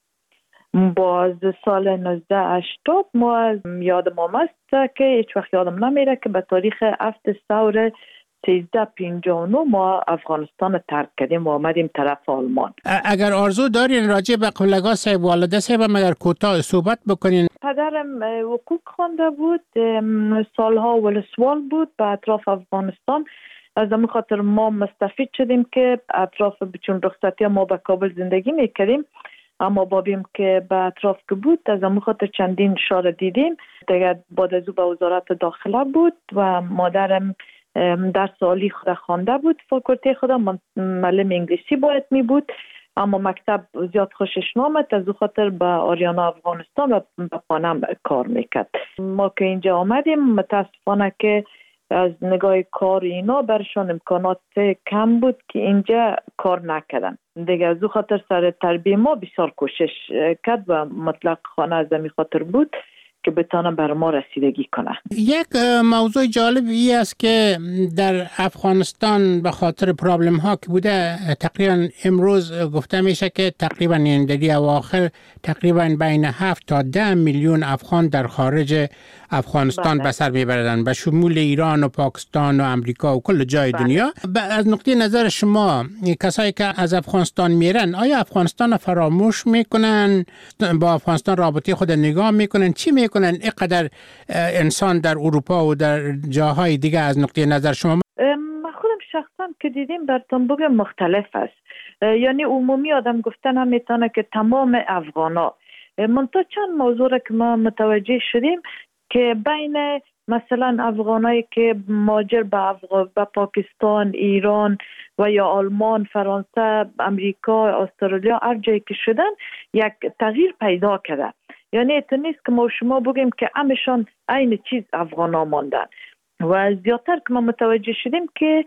باز سال نوزده هشتاد ما یادم آمست که هیچ وقت یادم نمیره که به تاریخ هفت سور سیزده پینجاه و نه ما افغانستان ترک کردیم و آمدیم طرف آلمان. اگر آرزو دارین راجع به قبلگاه صاحب والده صاحب مگر کوتاه صحبت بکنین. پدرم حقوق خوانده بود، سالها ولسوال بود به اطراف افغانستان. از همین خاطر ما مستفید شدیم که اطراف بچون رخصتی ما به کابل زندگی میکردیم، اما بابیم که به اطراف که بود از همین خاطر چندین شهر دیدیم. دیگه بعد از او به وزارت داخله بود و مادرم درس عالی خود خوانده بود، فاکولته خود معلم انگلیسی باید می بود، اما مکتب زیاد خوشش نامد، از او خاطر به آریانا افغانستان و به پانم کار میکرد. ما که اینجا آمدیم متاسفانه که از نگاه کار اینا برشان امکانات کم بود که اینجا کار نکردن. دیگه از او خاطر سر تربیه ما بسیار کوشش کرد و مطلق خانه از می خاطر بود که بتانه بر ما رسیدگی کنه. یک موضوع جالب ای است که در افغانستان به خاطر پرابلم ها که بوده تقریبا امروز گفته میشه که تقریبا این دلی اواخر تقریبا بین هفت تا ده میلیون افغان در خارج افغانستان به سر میبردن به شمول ایران و پاکستان و امریکا و کل جای بله. دنیا. از نقطه نظر شما کسایی که از افغانستان میرن آیا افغانستان فراموش میکنن، با افغانستان رابطه خود نگاه میکنن، چی میکنن اینقدر انسان در اروپا و در جاهای دیگه از نقطه نظر شما؟ من خودم شخصا که دیدیم براتون بگم مختلف است. یعنی عمومی آدم گفتن هم میتونه که تمام افغانا، منتها چند موضوع را که ما متوجه شدیم که بین مثلا افغانایی که مهاجر به افغان به پاکستان، ایران و یا آلمان، فرانسه، امریکا، استرالیا هر جایی که شدن یک تغییر پیدا کرده. یعنی ات نیست که ما شما بگیم که همشان عین چیز افغانا ماندن و زیادتر که ما متوجه شدیم که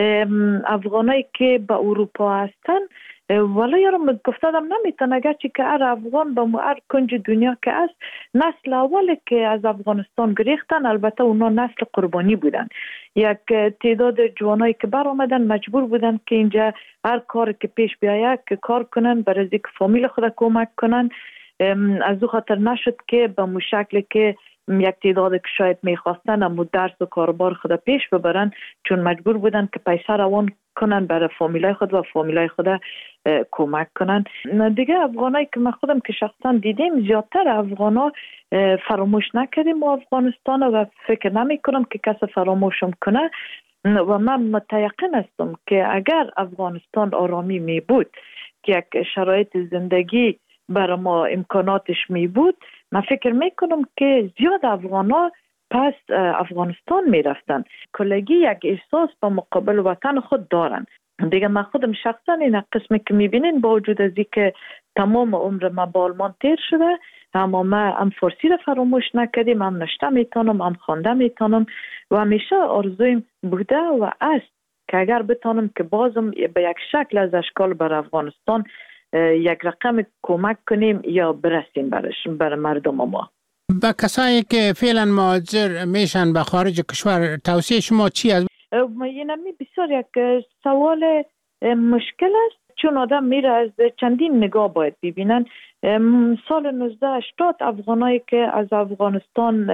افغانایی که به اروپا هستن ولی یارم گفتادم نمیتونه گرچه که هر افغان به هر کنج دنیا که است نسل اولی که از افغانستان گریختن، البته اونا نسل قربانی بودن. یک تعداد جوانایی که بر آمدن مجبور بودن که اینجا هر کار که پیش بیاید که کار کنن برای اینکه فامیل خود کمک کنن. از او خاطر نشد که به مو شکل که یک تعداد که شاید میخواستن اما درس و کاربار خود پیش ببرن، چون مجبور بودن که پیسه روان کنن برای فامیلای خود و فامیلای خود کمک کنن. دیگه افغانایی که من خودم که شخصا دیدیم زیادتر افغانا فراموش نکردیم و افغانستان و فکر نمی کنم که کس فراموشم کنه و من متیقن هستم که اگر افغانستان آرامی می بود که یک شرایط زندگی برای ما امکاناتش می بود، من فکر میکنم که زیاد افغانا پس افغانستان می رفتن. کلگی یک احساس به مقابل وطن خود دارن. دیگه من خودم شخصا این قسمی که می بینین با وجود از که تمام عمر ما با آلمان تیر شده، اما ما هم فارسی را فراموش نکردیم، هم نشته میتونم، هم خوانده میتونم و همیشه آرزویم بوده و است که اگر بتونم که بازم به یک شکل از اشکال بر افغانستان یک رقم کمک کنیم یا برسیم برش برای مردم ما. با کسایی که فعلا مهاجر میشن به خارج کشور توصیه شما چی است؟ اینمی بسیار یک سوال مشکل است، چون آدم میره از چندین نگاه باید ببینن. سال نوزده هشتاد افغانایی که از افغانستان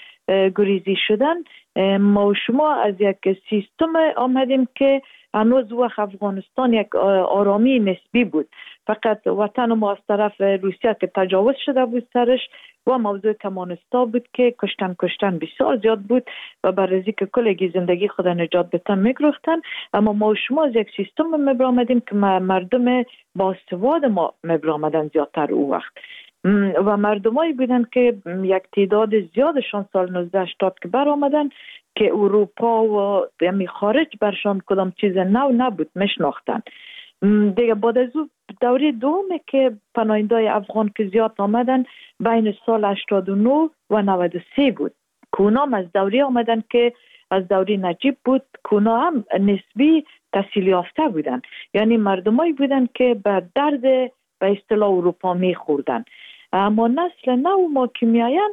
گریزی شدن، ما و شما از یک سیستم آمدیم که هنوز وقت افغانستان یک آرامی نسبی بود، فقط وطن ما از طرف روسیه که تجاوز شده بود سرش و موضوع کمانستا بود که کشتن کشتن بسیار زیاد بود و برای که کلگی زندگی خود نجات بتن میگرفتن. اما ما و شما از یک سیستم میبرامدیم که مردم باسواد ما میبرامدن زیادتر او وقت. و مردمایی بودن که یک تعداد زیادشان سال نوزده هشتاد که بر آمدن که اروپا و یعنی خارج برشان کدام چیز نو نبود میشناختن. دیگه بعد از او دوره دومه که پناهنده‌های افغان که زیاد آمدن بین سال هشتاد و نه و نود و سه بود که اونام از دوره آمدن که از دوره نجیب بود که اونا هم نسبی تحصیل یافته بودن، یعنی مردمایی بودن که به درد به اصطلاح اروپا میخوردن. اما نسل نو ما که میاین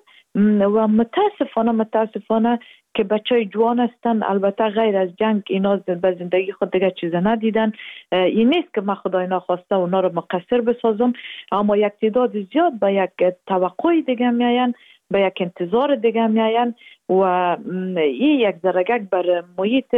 و متاسفانه متاسفانه که بچهای جوان هستن، البته غیر از جنگ اینا به زندگی خود دیگه چیز ندیدن. این نیست که من خدای ناخواسته اونا رو مقصر بسازم، اما یک تعداد زیاد به یک توقع دیگه میاین، به یک انتظار دیگه میاین و این یک درجه بر محیط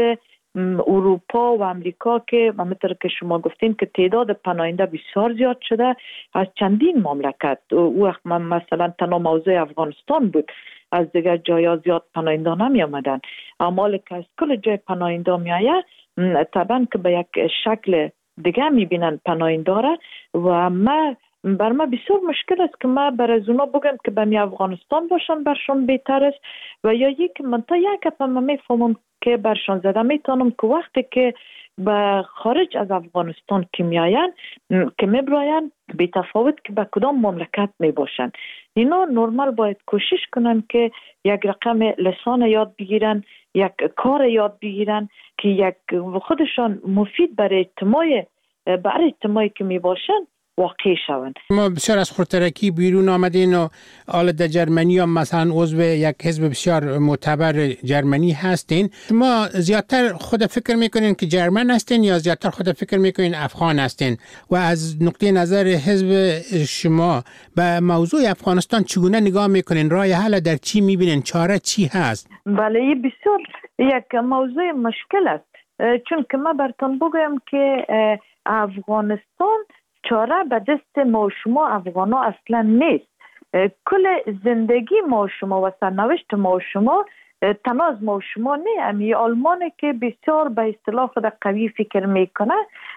اروپا و امریکا که همونطور که شما گفتین که تعداد پناهنده بسیار زیاد شده از چندین مملکت. او وقت مثلا تنها موضوع افغانستان بود، از دیگر جایا زیاد پناهنده نمی آمدن، اما که از کل جای پناهنده می آید طبعا که به یک شکل دیگه می بینن پناهنده را و ما بر ما بسیار مشکل است که ما بر از اونا بگم که به می افغانستان باشن برشان بهتر است و یا یک من تا یک اپا ما می فهمم که برشان زده میتونم که وقتی که به خارج از افغانستان که میاین که میبراین بی تفاوت که به کدام مملکت میباشن، اینا نرمال باید کوشش کنن که یک رقم لسان یاد بگیرن، یک کار یاد بگیرن که یک خودشان مفید برای اجتماع برای اجتماعی که میباشن واقع شوند. ما بسیار از خودترکی بیرون آمدین و حالا در جرمنی هم مثلا عضو یک حزب بسیار معتبر جرمنی هستین. شما زیادتر خود فکر میکنین که جرمن هستین یا زیادتر خود فکر میکنین افغان هستین؟ و از نقطه نظر حزب شما به موضوع افغانستان چگونه نگاه میکنین؟ راه حل در چی میبینین؟ چاره چی هست؟ بله این بسیار یک موضوع مشکل است، چون که ما براتون بگویم که افغانستان چاره به دست ما شما افغانا اصلا نیست. کل زندگی ما شما و سرنوشت ما شما تنها از ما شما نه، امی آلمانه که بسیار به اصطلاح خود قوی فکر میکنه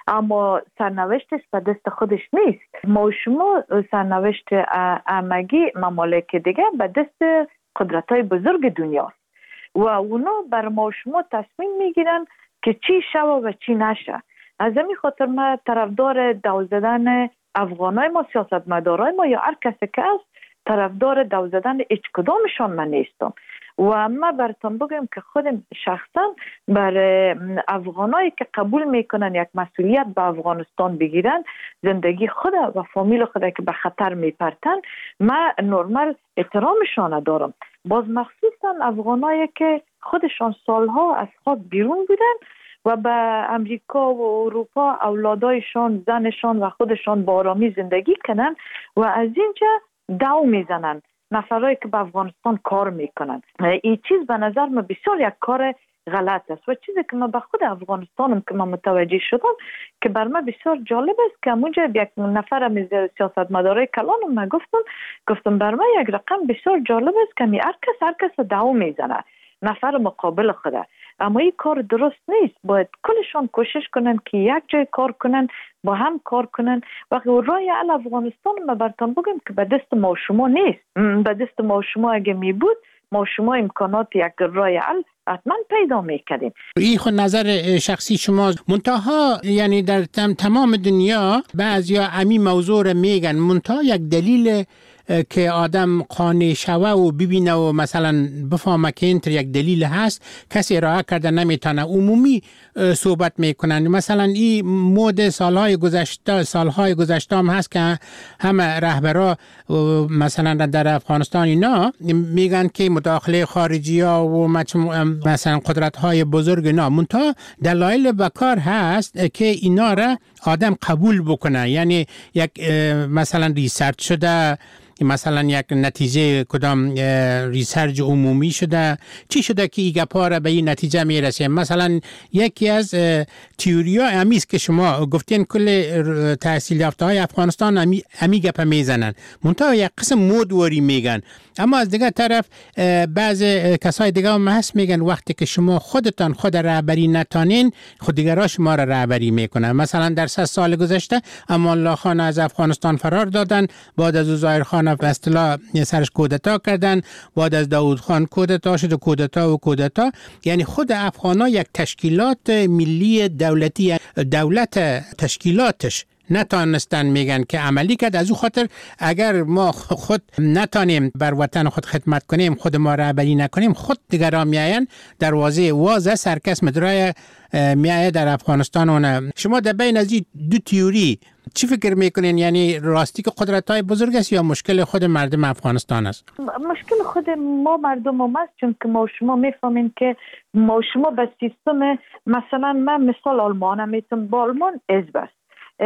اما سرنوشتش به دست خودش نیست. ما شما سرنوشت همگی ممالک دیگه به دست قدرت‌های بزرگ دنیا و اونا بر ما شما تصمیم میگیرن که چی شوه و چی نشه. از همین خاطر ما طرفدار دو زدن افغانای ما، سیاستمدارای ما یا هر کسی که است طرفدار دو زدن هیچ کدامشان من نیستم و ما براتون بگم که خودم شخصا بر افغانایی که قبول میکنن یک مسئولیت به افغانستان بگیرن، زندگی خود و فامیل خود که به خطر میپرتن، ما نرمال احترامشان دارم. باز مخصوصا افغانایی که خودشان سالها از خاک بیرون بودن و به امریکا و اروپا اولادایشان، زنشان و خودشان با آرامی زندگی کنن و از اینجا دو میزنن نفرایی که به افغانستان کار میکنن. این چیز به نظر من بسیار یک کار غلط است و چیزی که من به خود افغانستانم که من متوجه شدم که بر من بسیار جالب است که همونجا یک نفر از سیاستمدارای کلانم من گفتم گفتم بر من یک رقم بسیار جالب است که هر کس هر کس دو میزنه نفر مقابل خوده، اما این کار درست نیست. باید کلشان کوشش کنن که یک جای کار کنن، با هم کار کنن. وقتی راه حل افغانستان ما براتون بگم که به دست ما شما نیست، به دست ما شما اگه می بود ما شما امکانات یک راه حل حتما پیدا میکردیم. این خود نظر شخصی شما. منتها یعنی در تمام دنیا بعضیا امی موضوع رو میگن، منتها یک دلیل که آدم قانع شوه و ببینه و مثلا بفهمه که این یک دلیل هست کسی ارائه کرده نمیتونه، عمومی صحبت میکنن. مثلا این مود سالهای گذشته سالهای گذشته هم هست که همه رهبرا مثلا در افغانستان اینا میگن که مداخله خارجی ها و مثلا قدرت های بزرگ اینا، منتها دلایل بکار هست که اینا را آدم قبول بکنه. یعنی یک مثلا ریسرچ شده، مثلا یک نتیجه کدام ریسرچ عمومی شده، چی شده که این گپا را به این نتیجه میرسه. مثلا یکی از تئوریا همیست که شما گفتین کل تحصیل یافته های افغانستان همی, همی گپ میزنن، منتها یک قسم مودوری میگن. اما از دیگه طرف بعض کسای دیگه هم هست میگن وقتی که شما خودتان خود رهبری نتانین خود دیگرها شما را رهبری میکنن. مثلا در سه سال گذشته امان الله خان از افغانستان فرار دادن، بعد از او ظاهر خان افغان به اصطلاح سرش کودتا کردن، بعد از داوود خان کودتا شد و کودتا و کودتا. یعنی خود افغان‌ها یک تشکیلات ملی دولتی، دولت تشکیلاتش نتانستن میگن که عملی کرد. از او خاطر اگر ما خود نتانیم بر وطن خود خدمت کنیم، خود ما رهبری نکنیم، خود دیگران میاین دروازه واز سرکس مدرای میایه در افغانستان. اون شما در بین از این دو تیوری چی فکر میکنین؟ یعنی راستی که قدرت های بزرگ است یا مشکل خود مردم افغانستان است؟ مشکل خود ما مردم هم است، چون که ما شما میفهمین که ما شما به سیستم، مثلا من مثال آلمان میتونم، با آلمان حزب است،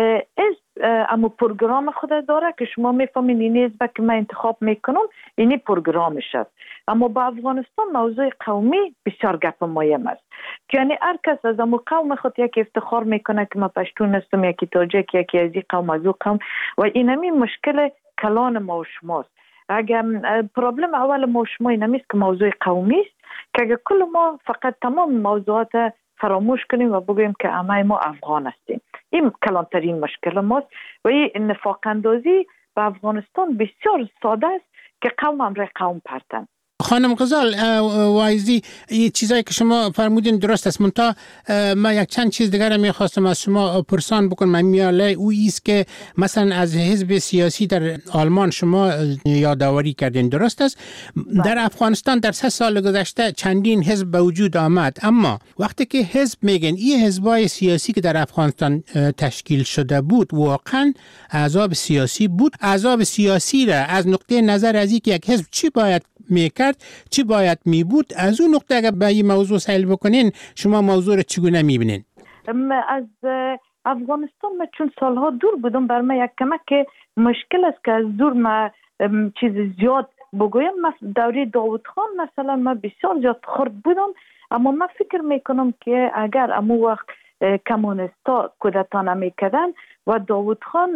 حزب اما پروگرام خود داره که شما میفهمین این حزب که من انتخاب میکنم اینی پروگرامش است. اما با افغانستان موضوع قومی بسیار گپ مهم است، یعنی هر کس از امو قوم خود یک افتخار میکنه که ما پشتون هستم، یکی تاجیک، یکی از این قوم از او قوم، و اینمی مشکل کلان ما و شماست. اگر پرابلم اول ما و شما اینمیست که موضوع قومی است، که اگر کل ما فقط تمام موضوعات فراموش کنیم و بگوییم که همه ما افغان هستیم، این کلانترین مشکل ماست. و این نفاق اندازی به افغانستان بسیار ساده است که قوم امر قوم پرتن. خانم غزال وایزی، این چیزایی که شما فرمودین درست است، منتها ما یک چند چیز دیگر میخواستم از شما پرسان بکنم. میاله او ایست که مثلا از حزب سیاسی در آلمان شما یادآوری کردین، درست است؟ در افغانستان در سه سال گذشته چندین حزب به وجود آمد، اما وقتی که حزب میگن این حزبای سیاسی که در افغانستان تشکیل شده بود واقعا احزاب سیاسی بود. احزاب سیاسی را از نقطه نظر از اینکه یک حزب چی باید میکرد، چی باید میبود، از اون نقطه اگر به این موضوع سائل بکنین شما موضوع رو چگونه میبینین؟ از افغانستان من چون سالها دور بودم، بر من یک کمک مشکل است که از دور من چیز زیاد بگویم. دوره داوود خان مثلا من بسیار زیاد خرد بودم، اما من فکر میکنم که اگر امو وقت کمونستا کودتا نمیکردن و داوود خان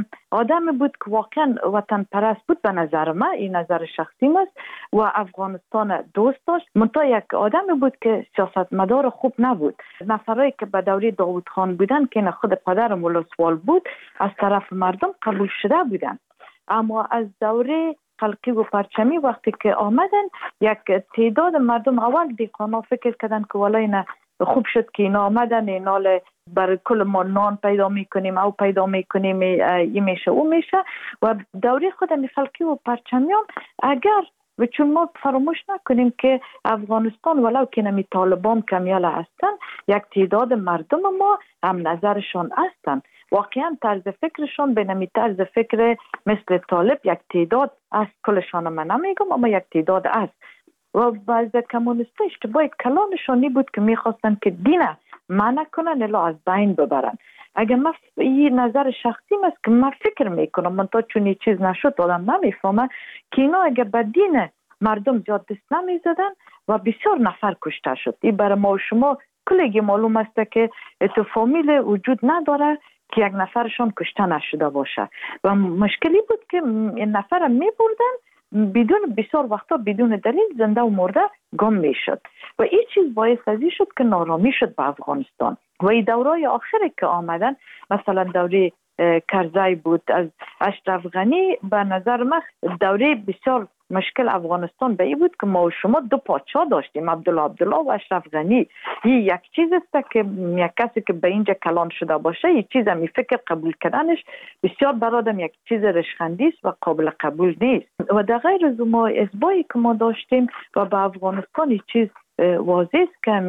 آدمی بود که واقعا وطن پرست بود، به نظر من، این نظر شخصی است، و افغانستان دوست داشت، منتها یک آدمی بود که سیاستمدار خوب نبود. نفرایی که به دوره داوود خان بودن که خود پدر ولسوال بود از طرف مردم قبول شده بودن، اما از دوره خلقی و پرچمی وقتی که آمدن یک تعداد مردم اول دیقانا فکر کردن که والای نه خوب شد که اینا آمدن، اینا برای کل ما نان پیدا میکنیم او پیدا میکنیم، این میشه او میشه. و دوره خود خلقی و پرچمیان اگر و چون ما فراموش نکنیم که افغانستان ولو که نمی طالبان کمیال هستن، یک تعداد مردم ما هم نظرشان هستن، واقعا طرز فکرشان به نمی طرز فکر مثل طالب یک تعداد از کلشان من نمیگم، اما یک تعداد است. و بعض کمونیستا اشتباه کلانشانی بود که میخواستن که دین منع کنن الا از بین ببرن. اگر من این نظر شخصی است که من فکر میکنم، من تا چون این چیز نشد آدم نمیفهمه که اینا اگر به دین مردم زیاد دست نمیزدن و بسیار نفر کشته شد. این برای ما و شما کلگی معلوم است که تو فامیل وجود نداره که یک نفرشان کشته نشده باشه و مشکلی بود که این نفر میبردن بدون بسیار وقتا بدون دلیل زنده و مرده گم میشد و این چیز باعث ازی شد که نارامی شد به افغانستان. و این دورای آخری که آمدن، مثلا دوره کرزی بود از اشرف غنی، به نظر من دوره بسیار مشکل افغانستان به این بود که ما و شما دو پادشاه داشتیم، عبدالله عبدالله و اشرف غنی. این یک چیز است که یک کسی که به اینجا کلان شده باشه، یک چیز می فکر قبول کردنش بسیار برادم یک چیز رشخندی است و قابل قبول نیست. و در غیر از ما ازبایی که ما داشتیم و به افغانستان یک چیز واضح است که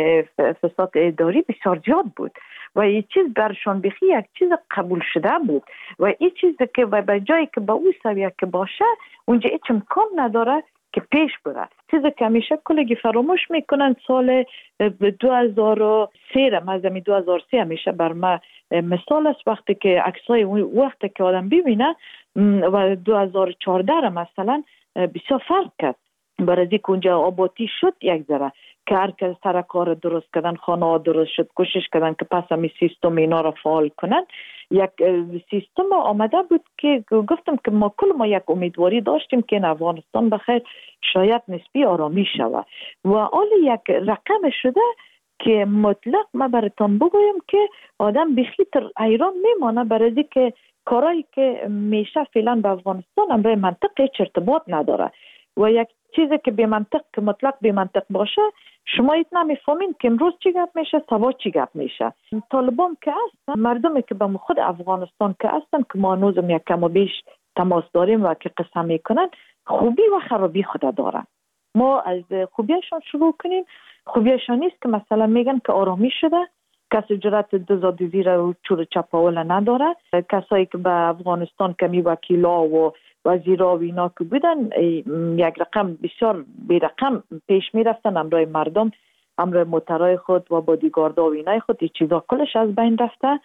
فساد اداری بسیار زیاد بود و این چیز برشان بخی یک چیز قبول شده بود و این چیزی که به جایی که به او سویه که باشه اونجا هیچ امکان نداره که پیش بره. چیزی که همیشه کلگی فراموش میکنن سال دو هزار و سه را مزمی دو هزار و سه همیشه بر ما مثال است، وقتی که عکسای وقتی که آدم ببینه و دو هزار و چهارده را مثلا بسیار فرق کرد. برای که اونجا آبادی شد یک ذره که هر کس سر کار درست کردن، خانه ها درست شد، کوشش کردن که پس همی سیستم اینا را فعال کنن. یک سیستم آمده بود که گفتم که ما کل ما یک امیدواری داشتیم که این افغانستان بخیر شاید نسبی آرامی شود و حال یک رقم شده که مطلق ما براتون بگویم که آدم بخیتر ایران میمانه برای که کارایی که میشه فعلا به افغانستان امروز منطق هیچ ارتباط نداره و یک چیزی که به منطق که مطلق به منطق باشه شما ایت نمیفهمین که امروز چی گپ میشه سبا چی گپ میشه. طالبان که هستن مردمی که به خود افغانستان که هستن که ما هنوزم یک کم و بیش تماس داریم و که قسم میکنن خوبی و خرابی خود دارن. ما از خوبیشان شروع کنیم. خوبیشان نیست که مثلا میگن که آرامی شده، کسی جرأت دزدی رو چور چپاول نداره، کسایی که به افغانستان کمی وکیلا و وزیرا و اینا که بودن یک رقم بسیار بی رقم پیش می رفتن، امرای مردم امرای موترای خود و بادیگاردا و اینای خود این چیزا کلش از بین رفته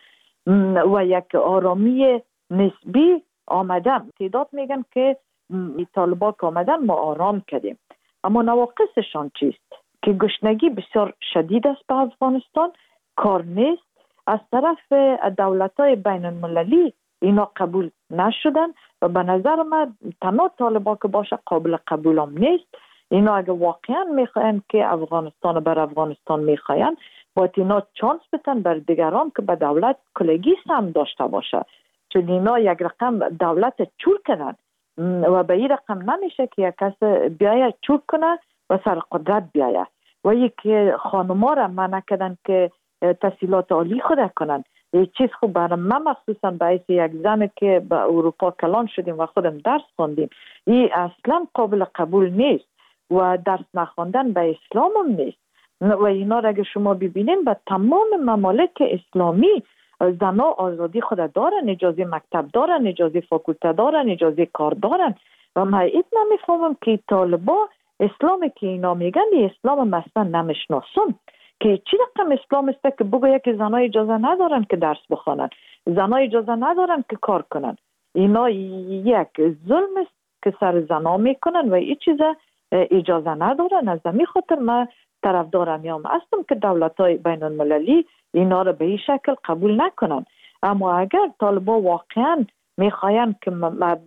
و یک آرامی نسبی آمدن. تعداد میگن که طالبان که آمدن ما آرام کردیم، اما نواقصشان چیست؟ که گشنگی بسیار شدید است به افغانستان، کار نیست، از طرف دولت‌های بین المللی اینا قبول نشدن و به نظر من تنها طالبان که باشه قابل قبول هم نیست. اینا اگه واقعا میخواین که افغانستان بر افغانستان میخواین باید اینا چانس بتن بر دیگران که به دولت کلگی سم داشته باشه، چون اینا یک رقم دولت چور کردن و به این رقم نمیشه که یک کس بیاید چور کنه و سر قدرت بیاید و یک خانما را منع کردن که تحصیلات عالی خود کنن. یه چیز خوب برای من مخصوصا باعث یک زن که به اروپا کلان شدیم و خودم درس خوندیم این اصلا قابل قبول نیست و درس نخوندن به اسلام هم نیست و اینا را اگه شما ببینیم به تمام ممالک اسلامی زنها آزادی خود دارن، اجازه مکتب دارن، اجازه فاکولته دارن، اجازه کار دارن و من ایت نمیفهمم که طالبا اسلامی که اینا میگن این اسلام مثلا نمیشناسم که چی رقم اسلام است که بگوید که زنها اجازه ندارن که درس بخوانن، زنها اجازه ندارن که کار کنن. اینا یک ظلم است که سر زنها میکنن و این چیزا اجازه ندارن. از همین خاطر من طرفدار میام هستم که دولت‌های بین المللی اینا رو به این شکل قبول نکنن. اما اگر طالبان واقعا میخواین که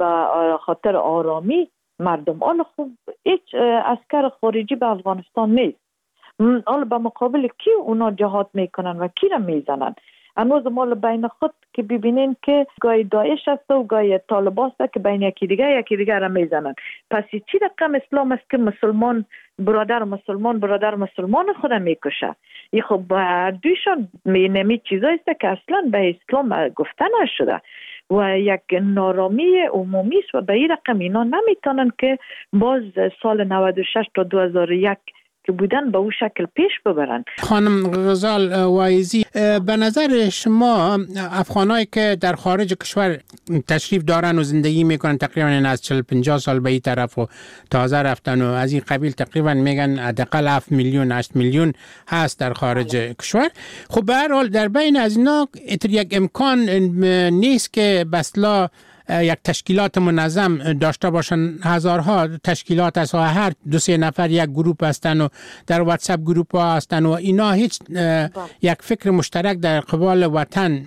به خاطر آرامی مردم، حالا خوب هیچ عسکر خارجی به افغانستان نیست، حالا به مقابل کی اونا جهاد میکنن و کی را میزنن؟ هنوز مال بین خود که ببینین که گاهی داعش است و گاهی طالبان است که بین یکی دیگه یکی دیگه را میزنن. پس چی رقم اسلام است که مسلمان برادر مسلمان برادر مسلمان خود میکشه؟ این خب دویشان نمی چیزایی است که اصلا به اسلام گفته نشده و یک نارامی عمومی است و به این رقم اینا نمیتونن که باز سال نود و شش تا دو هزار و یک که بودن به اون شکل پیش ببرن. خانم غزال وایزی، به نظر شما افغانایی که در خارج کشور تشریف دارن و زندگی میکنن تقریبا از چهل پنجاه سال به این طرف و تازه رفتن و از این قبیل تقریبا میگن حداقل هفت میلیون هشت میلیون هست در خارج کشور، خب به هر حال در بین از اینا یک امکان نیست که بسلا یک تشکیلات منظم داشته باشن؟ هزارها تشکیلات است و هر دو سه نفر یک گروپ هستن و در واتساپ گروپ ها هستن و اینا هیچ یک فکر مشترک در قبال وطن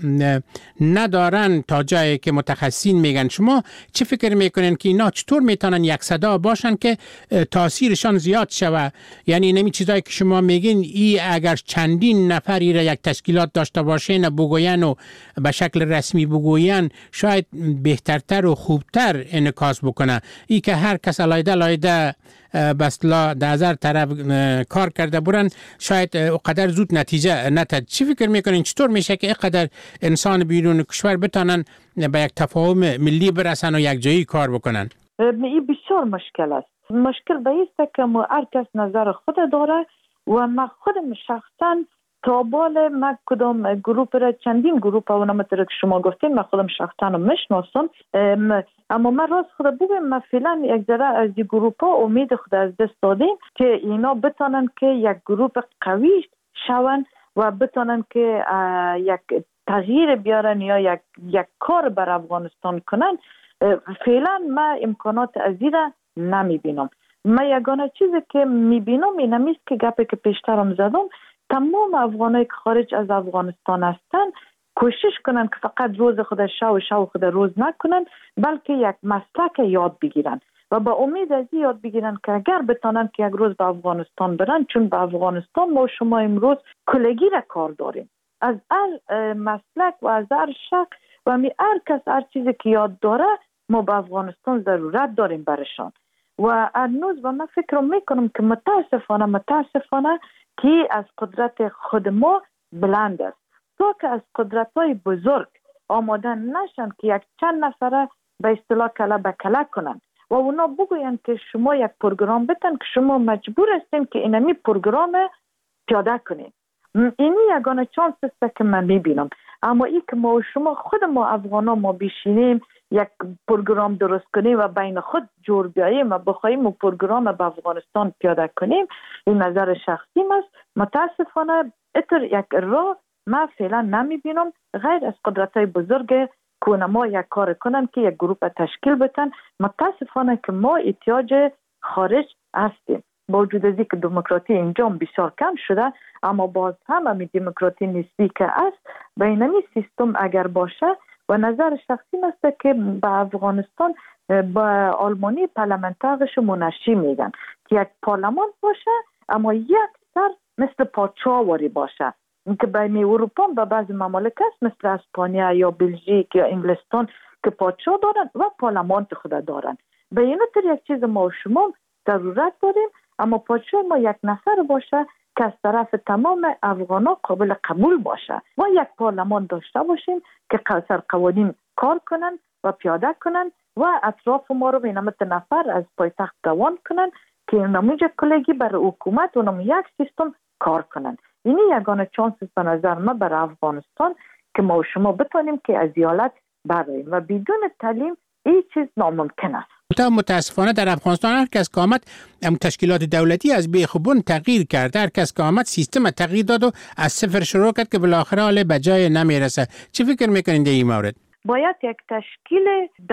ندارن تا جایی که متخصصین میگن. شما چه فکر میکنین که اینا چطور میتونن یک صدا باشن که تاثیرشان زیاد شود؟ یعنی نمی چیزایی که شما میگین ای اگر چندین نفری را یک تشکیلات داشته باشین بگوین و به شکل رسمی بگوین شاید بهتر تر و خوبتر انعکاس بکنه. ای که هر کس علایده علایده بسلا در هزار طرف کار کرده برن شاید اقدر زود نتیجه نتد. چی فکر میکنین چطور میشه که اقدر انسان بیرون کشور بتانن به یک تفاهم ملی برسن و یک جایی کار بکنن؟ این بسیار مشکل است. مشکل به ایست که هر کس نظر خود داره و من خودم شخصا تابال من کدام گروپ را چندین گروپ و نمطر که شما گفتین من خودم شخصا میشناسم، اما من راست خود بگم من فعلا یک ذره از این گروپ ها امید خود از دست دادیم که اینا بتانن که یک گروپ قوی شون و بتانن که یک تغییر بیارن یا یک یک کار بر افغانستان کنن. فعلا من امکانات ازی را نمی بینم. من یگانه چیزی که می بینم این همیست که گپی که پیشترم زدم تمام افغانایی که خارج از افغانستان هستن کوشش کنن که فقط روز خود شو و شو خود روز نکنن بلکه یک مسلک یاد بگیرن و با امید از یاد بگیرن که اگر بتانن که یک روز به افغانستان برن، چون به افغانستان ما شما امروز کلگی را کار داریم، از هر مسلک و از هر شک و می هر کس هر چیزی که یاد داره ما به افغانستان ضرورت داریم برشان و هنوز و من فکر میکنم که متاسفانه متاسفانه که از قدرت خود ما بلند است تا که از قدرت های بزرگ آماده نشن که یک چند نفره به اصطلاح کله به کله کنن و اونا بگوین که شما یک پروگرام بتن که شما مجبور هستین که اینمی پروگرام پیاده کنین. اینی یگانه چانس است که من میبینم. اما ای که ما و شما خود ما افغانا ما بشینیم یک پروگرام درست کنیم و بین خود جور بیاییم و بخوایم و پروگرام به افغانستان پیاده کنیم، این نظر شخصی است. متاسفانه اتر یک راه ما فعلا نمیبینم غیر از قدرت های بزرگ که ما یک کار کنن که یک گروه تشکیل بتن. متاسفانه که ما احتیاج خارج هستیم با وجود از اینکه دموکراسی اینجا بسیار کم شده، اما باز هم همین دموکراسی نسبی که است بینمی سیستم اگر باشه و نظر شخصی است که به افغانستان با آلمانی پارلمانترش منشی میگن که یک پارلمان باشه اما یک سر مثل پادشاهواری باشه که بین اروپا و بعضی ممالک است مثل اسپانیا یا بلژیک یا انگلستان که پادشاه دارن و پارلمان خود دارن. به این طور یک چیز ما و شما ضرورت داریم، اما پادشاه ما یک نفر باشه که از طرف تمام افغانا قابل قبول باشه و یک پارلمان داشته باشیم که سر قوانین کار کنن و پیاده کنن و اطراف ما رو به نمت نفر از پایتخت دوان کنن که نموجه کلگی برای حکومت و نمو یک سیستم کار کنن. اینی یگانه چانس است به نظر ما برای افغانستان که ما و شما بتونیم که از حالت براییم و بدون تعلیم این چیز ناممکن است. متاسفانه در افغانستان هر کس که آمد تشکیلات دولتی از بیخوبون تغییر کرد، هر کس که آمد سیستم تغییر داد و از صفر شروع کرد که بالاخره حال به جای نمیرسه. چی فکر میکنین در این مورد؟ باید یک تشکیل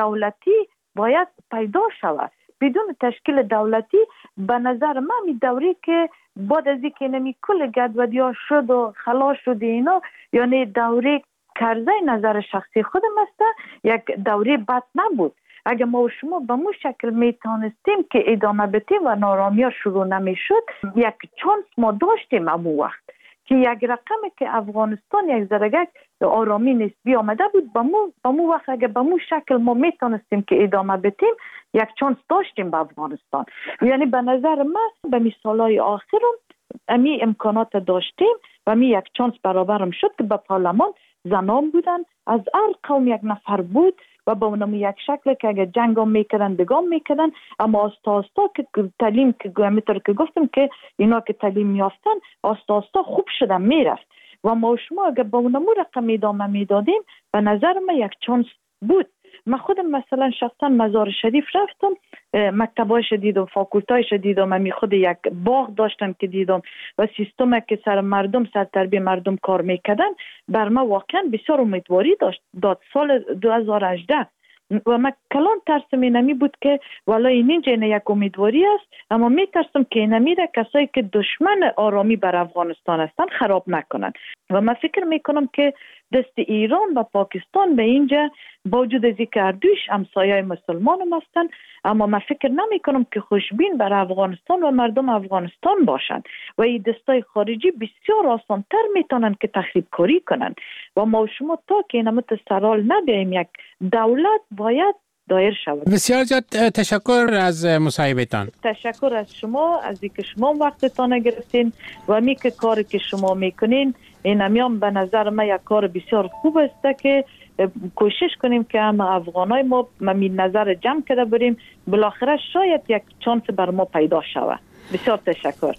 دولتی باید پیدا شود. بدون تشکیل دولتی به نظر من می دوری که بعد از اینکه نمی کل گدودیا شد و خلاص شد اینا، یعنی دوری کرده نظر شخصی خودم است یک دوری بد نبود. اگر ما و شما به مو شکل می تانستیم که ادامه بدیم و نارامی ها شروع نمی شد، یک چانس ما داشتیم امو وقت که یک رقمی که افغانستان یک درجه آرامی نسبی آمده بود، به مو, به مو وقت اگر به مو شکل ما می تانستیم که ادامه بدیم یک چانس داشتیم به افغانستان. یعنی به نظر من به مثالای آخرم امی امکانات داشتیم و می یک چانس برابرم شد که به پارلمان زنان بودن، از هر قوم یک نفر بود و با اونم یک شکل که اگر جنگ هم میکردن دگام میکردن، اما آستا آستا که تعلیم که میتر که گفتم که اینا که تعلیم میافتن آستا آستا خوب شدن میرفت و ما شما اگر با اونم رقم ادامه میدادیم به نظر من یک چانس بود. من خودم مثلا شخصا مزار شریف رفتم، مکتبایش دیدم، فاکولتایش دیدم، من خود یک باغ داشتم که دیدم و سیستم که سر مردم سر تربیه مردم کار میکردن بر ما واقعا بسیار امیدواری داشت داد. سال دو هزار و هجده و من کلان ترسم اینمی بود که والا این اینجا یک امیدواری است، اما می ترسم که اینمی را کسایی که دشمن آرامی بر افغانستان هستن خراب نکنن و من فکر میکنم که دست ایران و پاکستان به اینجا با وجود از اینکه اردوش همسایه مسلمان هم هستن، اما من فکر نمی کنم که خوشبین بر افغانستان و مردم افغانستان باشند و این دستای خارجی بسیار آسان تر میتونن که تخریب کاری کنن و ما شما تا که اینمت سرال ندهیم یک دولت باید دایر شود. بسیار زیاد تشکر از مصاحبهتان. تشکر از شما از اینکه شما وقتتان گرفتین و می که کاری که شما میکنین این همیان به نظر من یک کار بسیار خوب است که کوشش کنیم که هم افغانای ما می نظر جمع کرده بریم، بالاخره شاید یک چانس بر ما پیدا شود. بسیار تشکر.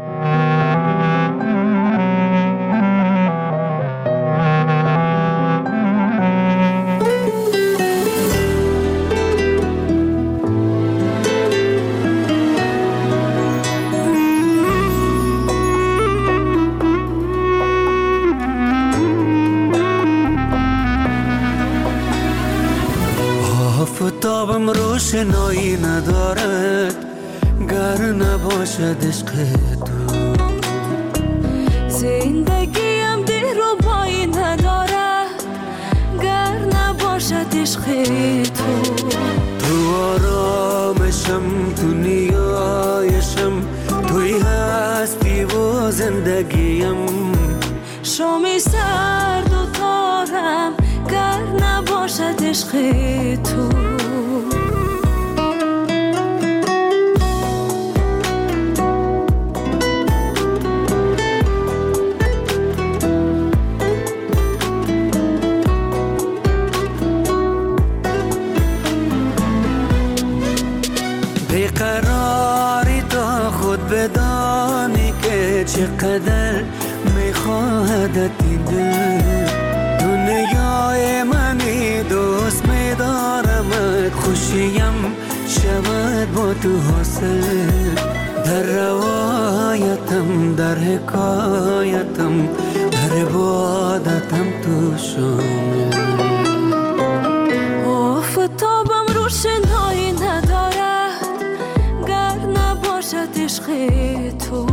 آفتابم روشنایی ندارد گر نباشد عشق تو، زندگیم دلربایی ندارد گر نباشد عشق تو. تو آرامشم، تو نیایشم، توی هستی و زندگیم. شامی سرد و تارم گر نباشد نباشد عشق تو. بیقراری تا خود بدانی که چقدر میخواهدت این دل. دنیای منی دوست میدارمت، خوشیم شود با تو حاصل. در روایتم در حکایتم در عبادتم تو شامل. آفتابم روشنایی ندارد گر نباشد عشق تو.